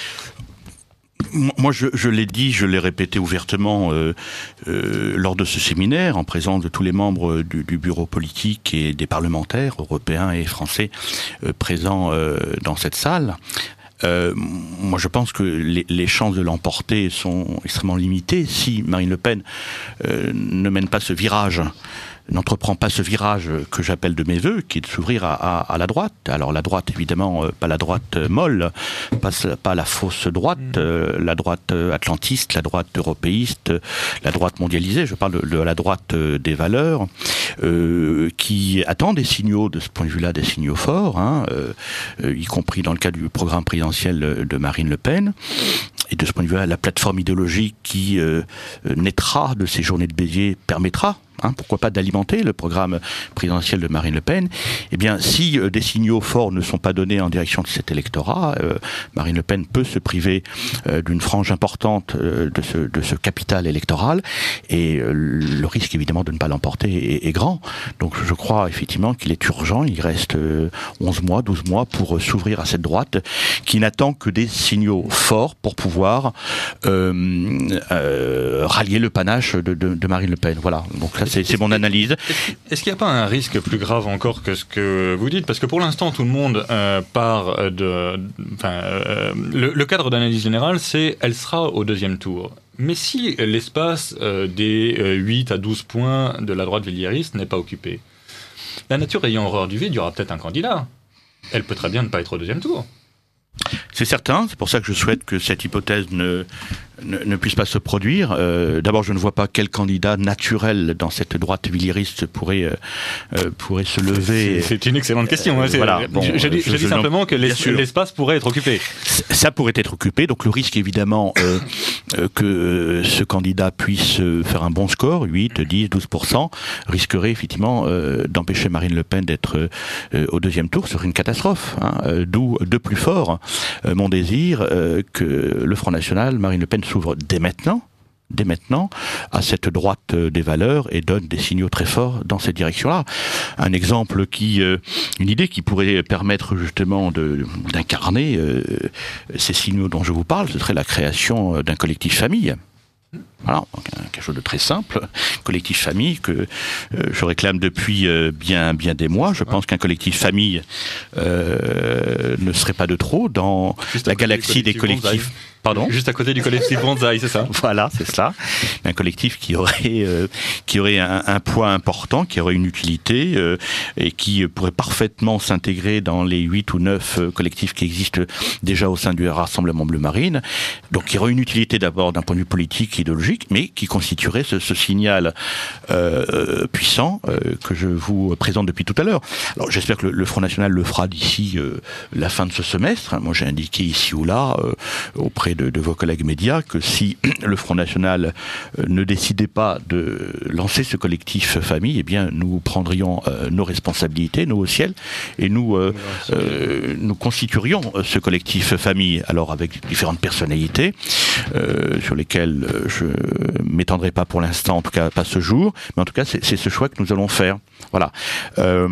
Moi, je, je l'ai dit, je l'ai répété ouvertement euh, euh, lors de ce séminaire, en présence de tous les membres du, du bureau politique et des parlementaires européens et français euh, présents euh, dans cette salle. Euh, moi, je pense que les, les chances de l'emporter sont extrêmement limitées si Marine Le Pen euh, ne mène pas ce virage, n'entreprend pas ce virage que j'appelle de mes voeux, qui est de s'ouvrir à, à, à la droite. Alors la droite, évidemment, euh, pas la droite molle, pas, pas la fausse droite, euh, la droite atlantiste, la droite européiste, la droite mondialisée, je parle de, de la droite des valeurs, euh, qui attend des signaux, de ce point de vue-là, des signaux forts, hein, euh, euh, y compris dans le cas du programme présidentiel de Marine Le Pen. Et de ce point de vue-là, la plateforme idéologique qui euh, naîtra de ces journées de Béziers permettra, hein, pourquoi pas, d'alimenter le programme présidentiel de Marine Le Pen. Eh bien, si euh, des signaux forts ne sont pas donnés en direction de cet électorat, euh, Marine Le Pen peut se priver euh, d'une frange importante euh, de, ce, de ce capital électoral, et euh, le risque évidemment de ne pas l'emporter est, est grand. Donc je crois effectivement qu'il est urgent, il reste euh, onze mois, douze mois pour euh, s'ouvrir à cette droite qui n'attend que des signaux forts pour pouvoir euh, euh, rallier le panache de, de, de Marine Le Pen. Voilà, donc ça c'est, c'est mon analyse. Est-ce qu'il n'y a pas un risque plus grave encore que ce que vous dites ? Parce que pour l'instant, tout le monde euh, part de... Enfin, euh, le, le cadre d'analyse générale, c'est « elle sera au deuxième tour ». Mais si l'espace euh, des euh, huit à douze points de la droite villiériste n'est pas occupé, la nature ayant horreur du vide, il y aura peut-être un candidat. Elle peut très bien ne pas être au deuxième tour. C'est certain, c'est pour ça que je souhaite que cette hypothèse ne, ne, ne puisse pas se produire. Euh, d'abord, je ne vois pas quel candidat naturel dans cette droite villiériste pourrait, euh, pourrait se lever. C'est, c'est une excellente question. Hein, euh, voilà, bon, je, je, dis, je, je dis simplement que l'es, l'espace pourrait être occupé. Ça pourrait être occupé, donc le risque évidemment euh, euh, que ce candidat puisse faire un bon score, huit, dix, douze pour cent, risquerait effectivement euh, d'empêcher Marine Le Pen d'être euh, au deuxième tour, ce serait une catastrophe. Hein, euh, d'où de plus fort euh, mon désir euh, que le Front National, Marine Le Pen s'ouvre dès maintenant, dès maintenant, à cette droite des valeurs et donne des signaux très forts dans cette direction-là. Un exemple qui, euh, une idée qui pourrait permettre justement de, d'incarner euh, ces signaux dont je vous parle, ce serait la création d'un collectif famille. Voilà, donc quelque chose de très simple, collectif famille que euh, je réclame depuis euh, bien bien des mois. Je pense qu'un collectif famille euh, ne serait pas de trop dans Juste la galaxie des collectifs. Bonsaï. Pardon ? Juste à côté du collectif Bonsaï, c'est ça ? Voilà, c'est ça. Un collectif qui aurait euh, qui aurait un, un poids important, qui aurait une utilité euh, et qui pourrait parfaitement s'intégrer dans les huit ou neuf euh, collectifs qui existent déjà au sein du Rassemblement Bleu Marine. Donc, qui aurait une utilité d'abord d'un point de vue politique, idéologique, mais qui constituerait ce, ce signal euh, puissant euh, que je vous présente depuis tout à l'heure. Alors, j'espère que le, le Front National le fera d'ici euh, la fin de ce semestre. Moi, j'ai indiqué ici ou là euh, auprès auprès de, de vos collègues médias que si le Front National euh, ne décidait pas de lancer ce collectif famille, eh bien nous prendrions euh, nos responsabilités, nous au ciel, et nous euh, euh, nous constituerions ce collectif famille. Alors avec différentes personnalités euh, sur lesquelles je m'étendrai pas pour l'instant, en tout cas pas ce jour, mais en tout cas c'est, c'est ce choix que nous allons faire. Voilà. Euh,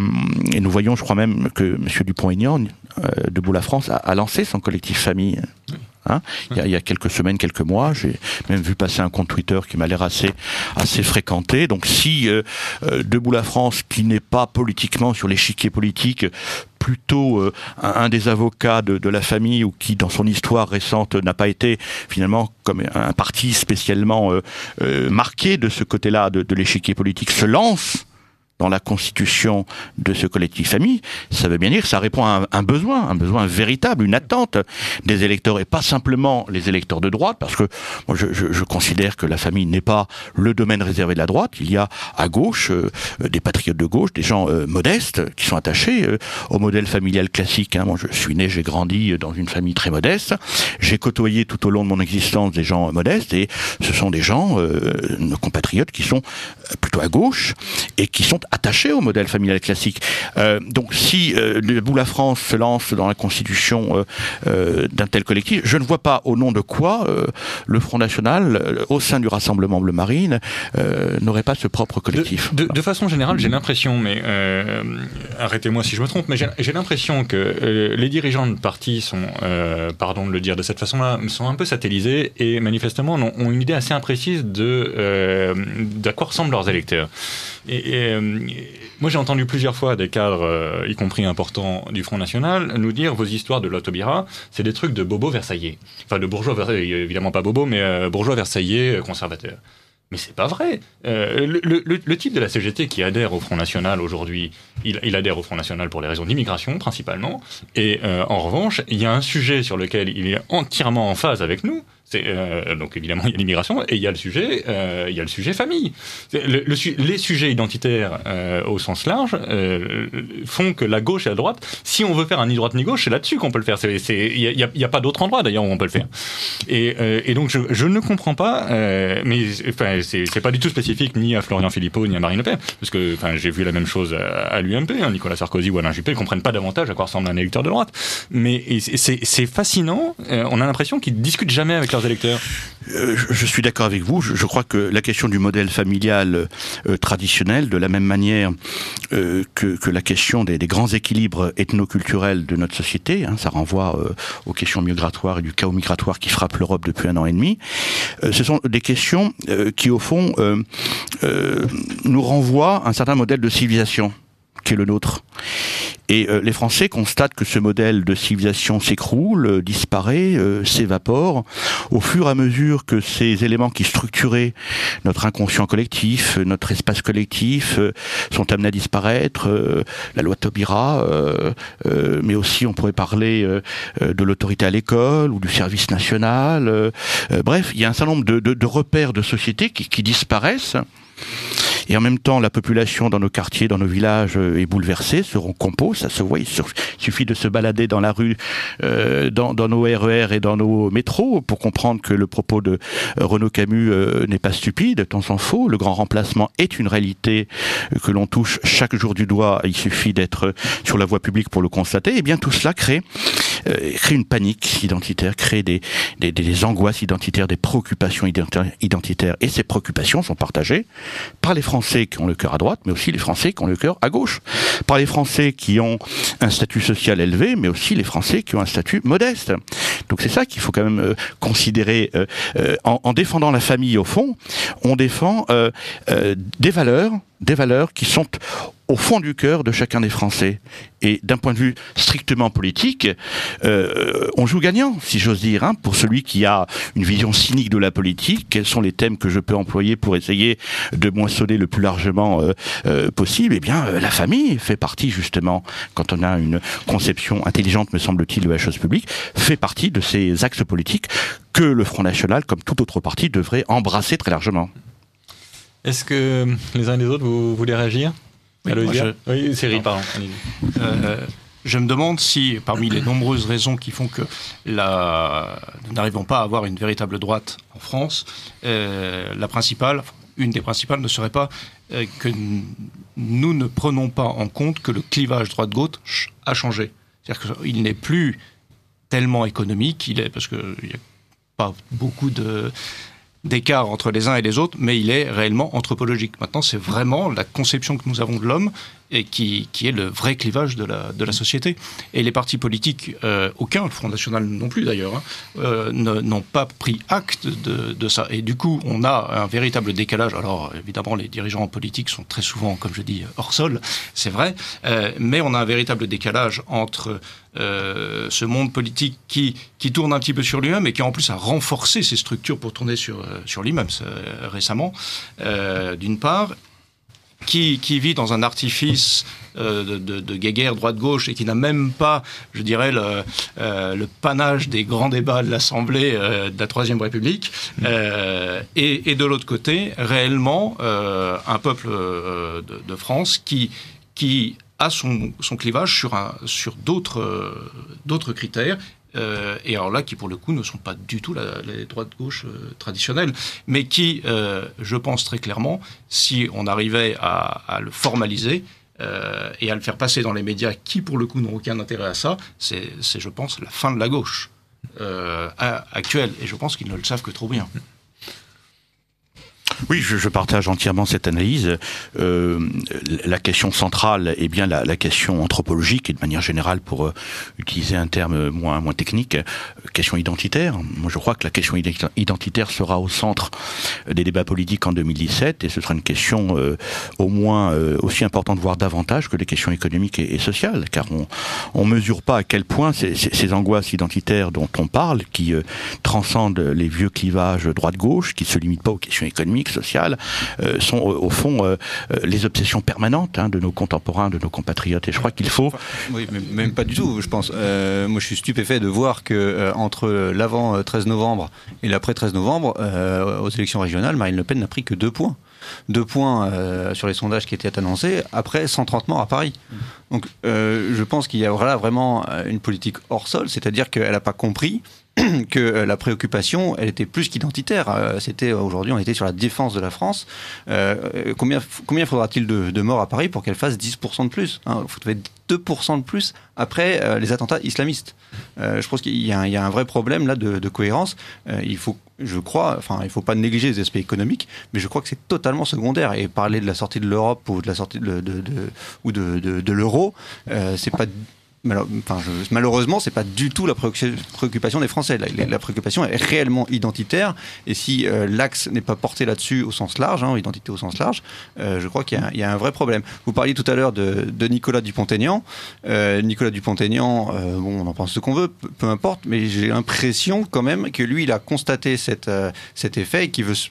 et nous voyons, je crois même que M. Dupont-Aignan, euh, Debout la France, a, a lancé son collectif famille. Hein, il, y a, il y a quelques semaines, quelques mois, j'ai même vu passer un compte Twitter qui m'a l'air assez, assez fréquenté. Donc si euh, euh, Debout la France, qui n'est pas politiquement sur l'échiquier politique, plutôt euh, un, un des avocats de, de la famille, ou qui dans son histoire récente n'a pas été finalement comme un parti spécialement euh, euh, marqué de ce côté-là de, de l'échiquier politique, se lance dans la constitution de ce collectif famille, ça veut bien dire que ça répond à un, un besoin, un besoin véritable, une attente des électeurs, et pas simplement les électeurs de droite, parce que moi je, je, je considère que la famille n'est pas le domaine réservé de la droite. Il y a à gauche euh, des patriotes de gauche, des gens euh, modestes qui sont attachés euh, au modèle familial classique. Hein. Moi je suis né, j'ai grandi dans une famille très modeste, j'ai côtoyé tout au long de mon existence des gens modestes, et ce sont des gens, euh, nos compatriotes, qui sont plutôt à gauche et qui sont attachés au modèle familial classique. Euh, donc si euh, Debout la France se lance dans la constitution euh, euh, d'un tel collectif, je ne vois pas au nom de quoi euh, le Front National, euh, au sein du Rassemblement Bleu Marine, euh, n'aurait pas ce propre collectif. De, de, de façon générale, j'ai l'impression, mais euh, arrêtez-moi si je me trompe, mais j'ai, j'ai l'impression que euh, les dirigeants de partis sont, euh, pardon de le dire de cette façon-là, sont un peu satellisés et manifestement ont, ont une idée assez imprécise de, euh, d'à quoi ressemblent leurs électeurs. Et, et euh, moi j'ai entendu plusieurs fois des cadres, euh, y compris importants du Front National, nous dire vos histoires de l'autobira, c'est des trucs de bobos versaillais. Enfin de bourgeois versaillais, évidemment pas bobos, mais euh, bourgeois versaillais conservateurs. Mais c'est pas vrai. Euh, le, le, le type de la C G T qui adhère au Front National aujourd'hui, il, il adhère au Front National pour les raisons d'immigration principalement. Et euh, en revanche, il y a un sujet sur lequel il est entièrement en phase avec nous. C'est, euh, donc évidemment il y a l'immigration et il y a le sujet, euh, il y a le sujet famille. Le, le, les sujets identitaires euh, au sens large euh, font que la gauche et la droite, si on veut faire un ni droite ni gauche, c'est là-dessus qu'on peut le faire. Il n'y a, y a, y a pas d'autre endroit d'ailleurs où on peut le faire. Et, euh, et donc je, je ne comprends pas, euh, mais enfin c'est, c'est pas du tout spécifique ni à Florian Philippot ni à Marine Le Pen, parce que enfin j'ai vu la même chose à, à l'U M P, hein, Nicolas Sarkozy ou Alain Juppé ne comprennent pas davantage à quoi ressemble un électeur de droite. Mais c'est, c'est fascinant. Euh, on a l'impression qu'ils discutent jamais avec leurs électeurs. Euh, je, je suis d'accord avec vous. Je, je crois que la question du modèle familial euh, traditionnel, de la même manière euh, que, que la question des, des grands équilibres ethnoculturels de notre société, hein, ça renvoie euh, aux questions migratoires et du chaos migratoire qui frappe l'Europe depuis un an et demi. Euh, ce sont des questions euh, qui, au fond, euh, euh, nous renvoient à un certain modèle de civilisation qui est le nôtre. Et euh, les Français constatent que ce modèle de civilisation s'écroule, euh, disparaît, euh, s'évapore, au fur et à mesure que ces éléments qui structuraient notre inconscient collectif, notre espace collectif, euh, sont amenés à disparaître. Euh, la loi Taubira, euh, euh, mais aussi on pourrait parler euh, de l'autorité à l'école ou du service national. Euh, euh, bref, il y a un certain nombre de, de, de repères de société qui, qui disparaissent. Et en même temps, la population dans nos quartiers, dans nos villages est bouleversée, se recompose, ça se voit, il suffit de se balader dans la rue, euh, dans, dans nos R E R et dans nos métros pour comprendre que le propos de Renaud Camus euh, n'est pas stupide, tant s'en faut. Le grand remplacement est une réalité que l'on touche chaque jour du doigt, il suffit d'être sur la voie publique pour le constater. Et bien tout cela crée, euh, crée une panique identitaire, crée des, des, des angoisses identitaires, des préoccupations identitaires. Et ces préoccupations sont partagées par les Français qui ont le cœur à droite, mais aussi les Français qui ont le cœur à gauche. Par les Français qui ont un statut social élevé, mais aussi les Français qui ont un statut modeste. Donc c'est ça qu'il faut quand même euh, considérer. Euh, euh, en, en défendant la famille, au fond, on défend euh, euh, des valeurs, des valeurs qui sont au fond du cœur de chacun des Français. Et d'un point de vue strictement politique, euh, on joue gagnant, si j'ose dire, hein, pour celui qui a une vision cynique de la politique. Quels sont les thèmes que je peux employer pour essayer de moissonner le plus largement euh, euh, possible? Eh bien, euh, la famille fait partie, justement, quand on a une conception intelligente, me semble-t-il, de la chose publique, fait partie de ces axes politiques que le Front National, comme tout autre parti, devrait embrasser très largement. Est-ce que les uns et les autres, vous voulez réagir? Oui, moi, je... Oui, Cyril, pardon. Euh, je me demande si, parmi les nombreuses raisons qui font que la... nous n'arrivons pas à avoir une véritable droite en France, euh, la principale, une des principales ne serait pas euh, que nous ne prenons pas en compte que le clivage droite-gauche a changé. C'est-à-dire qu'il n'est plus tellement économique, il est, parce qu'il n'y a pas beaucoup de... d'écart entre les uns et les autres, mais il est réellement anthropologique. Maintenant, c'est vraiment la conception que nous avons de l'homme et qui, qui est le vrai clivage de la, de la société. Et les partis politiques, euh, aucun, le Front National non plus d'ailleurs, hein, euh, ne, n'ont pas pris acte de, de ça. Et du coup, on a un véritable décalage. Alors, évidemment, les dirigeants politiques sont très souvent, comme je dis, hors sol, c'est vrai, euh, mais on a un véritable décalage entre euh, ce monde politique qui, qui tourne un petit peu sur lui-même et qui en plus a renforcé ses structures pour tourner sur, sur lui-même euh, récemment, euh, d'une part, Qui, qui vit dans un artifice euh, de, de, de guéguerre droite-gauche et qui n'a même pas, je dirais, le, euh, le panache des grands débats de l'Assemblée euh, de la Troisième République. Euh, et, et de l'autre côté, réellement, euh, un peuple euh, de, de France qui, qui a son, son clivage sur, un, sur d'autres, euh, d'autres critères. Euh, et alors là, qui pour le coup ne sont pas du tout la, les droites-gauche euh, traditionnelles, mais qui, euh, je pense très clairement, si on arrivait à, à le formaliser euh, et à le faire passer dans les médias, qui pour le coup n'ont aucun intérêt à ça, c'est, c'est je pense, la fin de la gauche euh, actuelle. Et je pense qu'ils ne le savent que trop bien. Oui, je, je partage entièrement cette analyse. Euh, la question centrale est bien la, la question anthropologique et de manière générale, pour euh, utiliser un terme moins, moins technique, euh, question identitaire. Moi, je crois que la question identitaire sera au centre des débats politiques en deux mille dix-sept et ce sera une question euh, au moins euh, aussi importante, voire davantage que les questions économiques et, et sociales, car on on mesure pas à quel point ces, ces, ces angoisses identitaires dont on parle, qui euh, transcendent les vieux clivages droite-gauche, qui se limitent pas aux questions économiques, sociales, euh, sont au fond euh, les obsessions permanentes hein, de nos contemporains, de nos compatriotes. Et je crois qu'il faut... Oui, mais même pas du tout, je pense. Euh, moi, je suis stupéfait de voir que euh, entre l'avant treize novembre et l'après treize novembre, euh, aux élections régionales, Marine Le Pen n'a pris que deux points. Deux points euh, sur les sondages qui étaient annoncés, après cent trente morts à Paris. Donc, euh, je pense qu'il y a voilà, vraiment une politique hors sol, c'est-à-dire qu'elle n'a pas compris que la préoccupation, elle était plus qu'identitaire. C'était aujourd'hui, on était sur la défense de la France. Euh, combien, combien faudra-t-il de, de morts à Paris pour qu'elle fasse dix pour cent de plus hein, il faudrait deux pour cent de plus après euh, les attentats islamistes. Euh, je pense qu'il y a un, il y a un vrai problème là de, de cohérence. Euh, il faut, je crois, enfin, il faut pas négliger les aspects économiques, mais je crois que c'est totalement secondaire. Et parler de la sortie de l'Europe ou de la sortie de, de, de ou de, de, de l'euro, euh, c'est pas Enfin, je, malheureusement, c'est pas du tout la préoccupation des Français. La, la préoccupation est réellement identitaire, et si euh, l'axe n'est pas porté là-dessus au sens large, hein, identité au sens large, euh, je crois qu'il y a, il y a un vrai problème. Vous parliez tout à l'heure de, de Nicolas Dupont-Aignan. Euh, Nicolas Dupont-Aignan, euh, bon, on en pense ce qu'on veut, peu, peu importe, mais j'ai l'impression quand même que lui, il a constaté cette, euh, cet effet et qu'il veut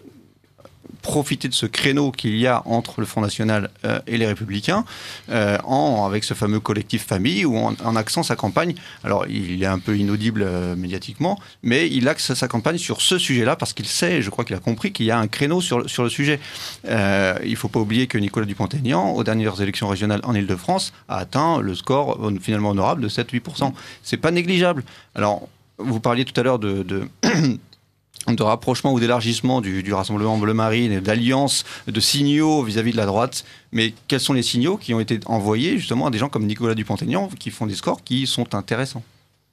profiter de ce créneau qu'il y a entre le Front National euh, et les Républicains, euh, en, avec ce fameux collectif famille, où en, en axant sa campagne, alors il est un peu inaudible euh, médiatiquement, mais il axe sa campagne sur ce sujet-là, parce qu'il sait, je crois qu'il a compris qu'il y a un créneau sur, sur le sujet. Euh, il ne faut pas oublier que Nicolas Dupont-Aignan, aux dernières élections régionales en Ile-de-France, a atteint le score euh, finalement honorable de sept à huit pour cent. C'est pas négligeable. Alors, vous parliez tout à l'heure de... de de rapprochement ou d'élargissement du, du Rassemblement Bleu Marine, d'alliance, de signaux vis-à-vis de la droite. Mais quels sont les signaux qui ont été envoyés justement à des gens comme Nicolas Dupont-Aignan qui font des scores qui sont intéressants ?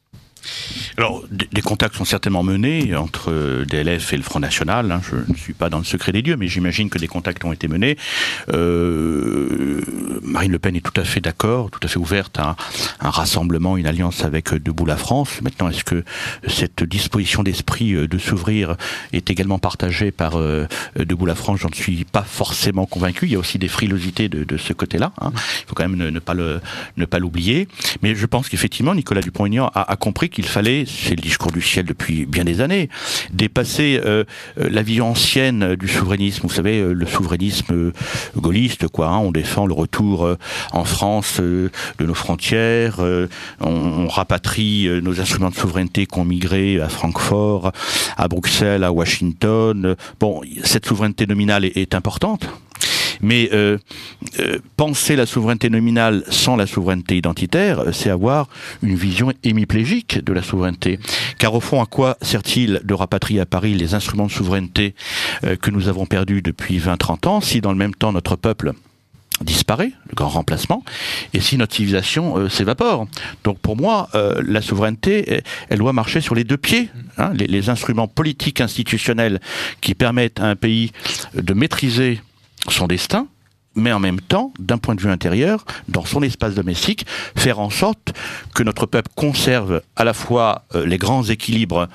Alors, des contacts sont certainement menés entre D L F et le Front National. Hein. Je ne suis pas dans le secret des dieux, mais j'imagine que des contacts ont été menés. Euh, Marine Le Pen est tout à fait d'accord, tout à fait ouverte à un, un rassemblement, une alliance avec Debout la France. Maintenant, est-ce que cette disposition d'esprit de s'ouvrir est également partagée par euh, Debout la France ? J'en suis pas forcément convaincu. Il y a aussi des frilosités de, de ce côté-là. Hein. Il faut quand même ne, ne pas le, ne pas l'oublier. Mais je pense qu'effectivement, Nicolas Dupont-Aignan a, a compris qu'il fallait, c'est le discours du ciel depuis bien des années, dépasser euh, la vision ancienne du souverainisme. Vous savez, euh, le souverainisme gaulliste, quoi. Hein, on défend le retour euh, en France euh, de nos frontières, euh, on, on rapatrie euh, nos instruments de souveraineté qui ont migré à Francfort, à Bruxelles, à Washington. Bon, cette souveraineté nominale est, est importante. Mais euh, euh, penser la souveraineté nominale sans la souveraineté identitaire, c'est avoir une vision hémiplégique de la souveraineté. Car au fond, à quoi sert-il de rapatrier à Paris les instruments de souveraineté euh, que nous avons perdus depuis vingt à trente ans, si dans le même temps notre peuple disparaît, le grand remplacement, et si notre civilisation euh, s'évapore. Donc pour moi, euh, la souveraineté, elle doit marcher sur les deux pieds. Hein, les, les instruments politiques institutionnels qui permettent à un pays de maîtriser son destin, mais en même temps, d'un point de vue intérieur, dans son espace domestique, faire en sorte que notre peuple conserve à la fois euh, les grands équilibres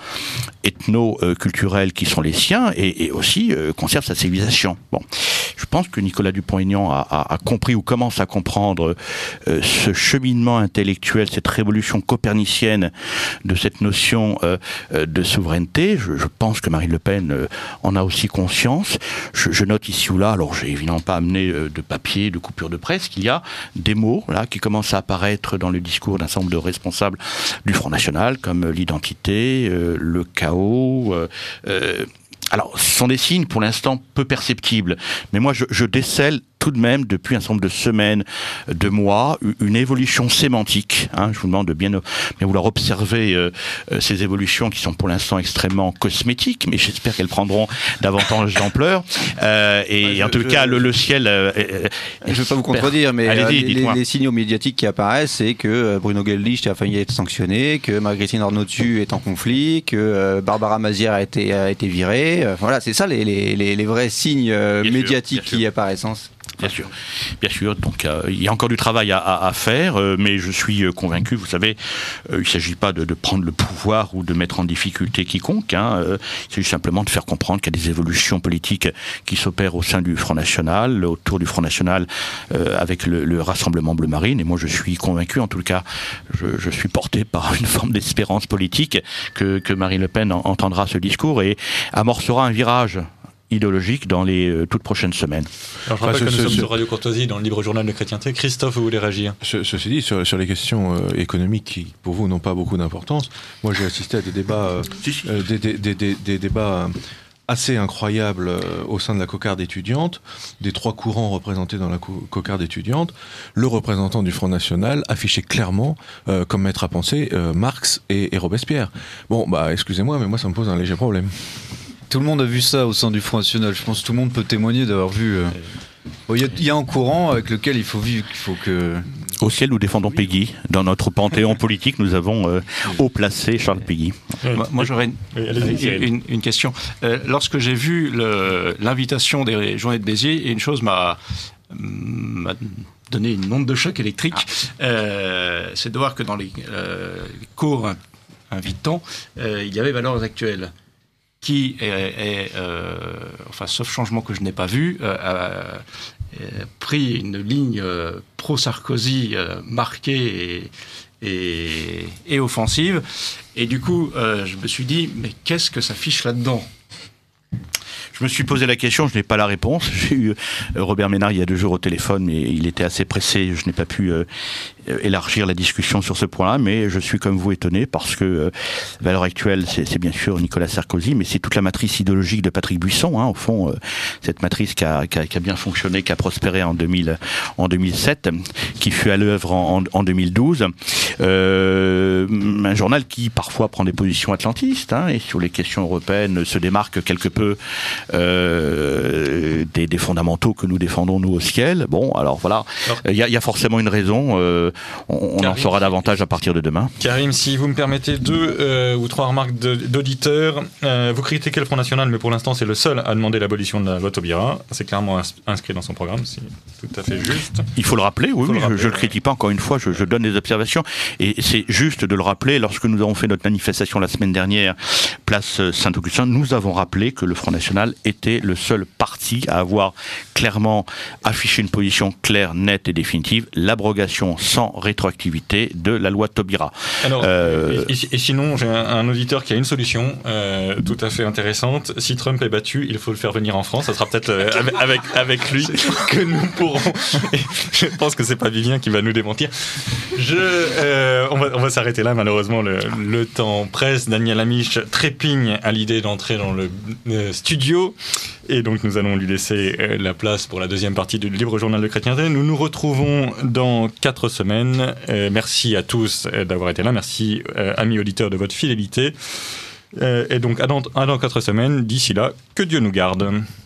ethno-culturels qui sont les siens et, et aussi euh, conserve sa civilisation. Bon, je pense que Nicolas Dupont-Aignan a, a, a compris ou commence à comprendre euh, ce cheminement intellectuel, cette révolution copernicienne de cette notion euh, euh, de souveraineté. Je, je pense que Marine Le Pen euh, en a aussi conscience. Je, je note ici ou là, alors j'ai évidemment pas amené euh, de papier, de coupure de presse, qu'il y a des mots là qui commencent à apparaître dans le discours d'un certain nombre de responsables du Front National, comme l'identité, euh, le chaos. Euh, euh, alors, ce sont des signes pour l'instant peu perceptibles, mais moi je, je décèle tout de même, depuis un certain nombre de semaines, de mois, une évolution sémantique. Hein, je vous demande de bien, bien vouloir observer euh, ces évolutions qui sont pour l'instant extrêmement cosmétiques, mais j'espère qu'elles prendront davantage d'ampleur. Euh, et ouais, je, en tout je, cas, le, le ciel... Euh, je ne veux pas vous contredire, mais euh, les, les signaux médiatiques qui apparaissent, c'est que Bruno Gollnisch a failli être sanctionné, que Margrethe Arnautu est en conflit, que euh, Barbara Mazière a été, a été virée. Euh, voilà, c'est ça les, les, les, les vrais signes euh, médiatiques sûr, qui apparaissent. Hein. Bien sûr, bien sûr. Donc euh, il y a encore du travail à, à, à faire, euh, mais je suis euh, convaincu. Vous savez, euh, il ne s'agit pas de, de prendre le pouvoir ou de mettre en difficulté quiconque. Hein, euh, il s'agit simplement de faire comprendre qu'il y a des évolutions politiques qui s'opèrent au sein du Front National, autour du Front National, euh, avec le, le Rassemblement Bleu Marine. Et moi, je suis convaincu, en tout cas, je, je suis porté par une forme d'espérance politique que, que Marine Le Pen en, entendra ce discours et amorcera un virage idéologique dans les euh, toutes prochaines semaines. Alors je rappelle enfin, que ce, nous ce, sommes sur Radio Courtoisie dans le Libre Journal de Chrétienté. Christophe, vous voulez réagir? ce, Ceci dit, sur, sur les questions euh, économiques qui, pour vous, n'ont pas beaucoup d'importance, moi j'ai assisté à des débats, euh, euh, des, des, des, des, des débats assez incroyables euh, au sein de la cocarde étudiante, des trois courants représentés dans la co- cocarde étudiante. Le représentant du Front National affichait clairement euh, comme maître à penser euh, Marx et, et Robespierre. Bon, bah excusez-moi, mais moi ça me pose un léger problème. Tout le monde a vu ça au sein du Front National. Je pense que tout le monde peut témoigner d'avoir vu. Euh... Bon, il y, y a un courant avec lequel il faut vivre, qu'il faut que. Au ciel, nous défendons Péguy. Dans notre panthéon politique, nous avons euh, haut placé Charles Péguy. Moi, moi j'aurais une, une, une question. Euh, lorsque j'ai vu le, l'invitation des Journées de Béziers, une chose m'a, m'a donné une onde de choc électrique. Ah. Euh, c'est de voir que dans les, euh, les cours invitants, euh, il y avait Valeurs Actuelles, qui est, est euh, enfin, sauf changement que je n'ai pas vu, euh, a, a pris une ligne euh, pro-Sarkozy euh, marquée et, et, et offensive. Et du coup, euh, je me suis dit, mais qu'est-ce que ça fiche là-dedans ? Je me suis posé la question, je n'ai pas la réponse. J'ai eu Robert Ménard il y a deux jours au téléphone, mais il était assez pressé, je n'ai pas pu euh, élargir la discussion sur ce point-là, mais je suis comme vous étonné parce que euh, Valeurs Actuelles, c'est, c'est bien sûr Nicolas Sarkozy, mais c'est toute la matrice idéologique de Patrick Buisson, hein, au fond, euh, cette matrice qui a, qui, a, qui a bien fonctionné, qui a prospéré en, deux mille, en deux mille sept, qui fut à l'œuvre en, en, en deux mille douze. Euh, un journal qui parfois prend des positions atlantistes, hein, et sur les questions européennes se démarque quelque peu Euh, des, des fondamentaux que nous défendons nous au ciel. Bon, alors voilà, il y, y a forcément une raison. Euh, on on en saura davantage à partir de demain. Karim, si vous me permettez deux euh, ou trois remarques de, d'auditeurs. Euh, vous critiquez le Front National, mais pour l'instant c'est le seul à demander l'abolition de la loi Taubira. C'est clairement ins- inscrit dans son programme, c'est tout à fait juste. Il faut le rappeler, oui, oui, le je ne le critique pas, encore une fois, je, je donne des observations. Et c'est juste de le rappeler, lorsque nous avons fait notre manifestation la semaine dernière, place Saint-Augustin, nous avons rappelé que le Front National était le seul parti à avoir clairement affiché une position claire, nette et définitive, l'abrogation sans rétroactivité de la loi Taubira. Alors, euh... et, et sinon, j'ai un, un auditeur qui a une solution euh, tout à fait intéressante. Si Trump est battu, il faut le faire venir en France. Ça sera peut-être euh, avec, avec, avec lui que nous pourrons... Et je pense que c'est pas Vivien qui va nous démentir. Je, euh, on va va, on va s'arrêter là, malheureusement, le, le temps presse. Daniel Amiche trépigne à l'idée d'entrer dans le euh, studio. Et donc, nous allons lui laisser euh, la place pour la deuxième partie du Libre Journal de Chrétienté. Nous nous retrouvons dans quatre semaines. Euh, merci à tous euh, d'avoir été là. Merci, euh, amis auditeurs, de votre fidélité. Euh, et donc, à dans, à dans quatre semaines. D'ici là, que Dieu nous garde.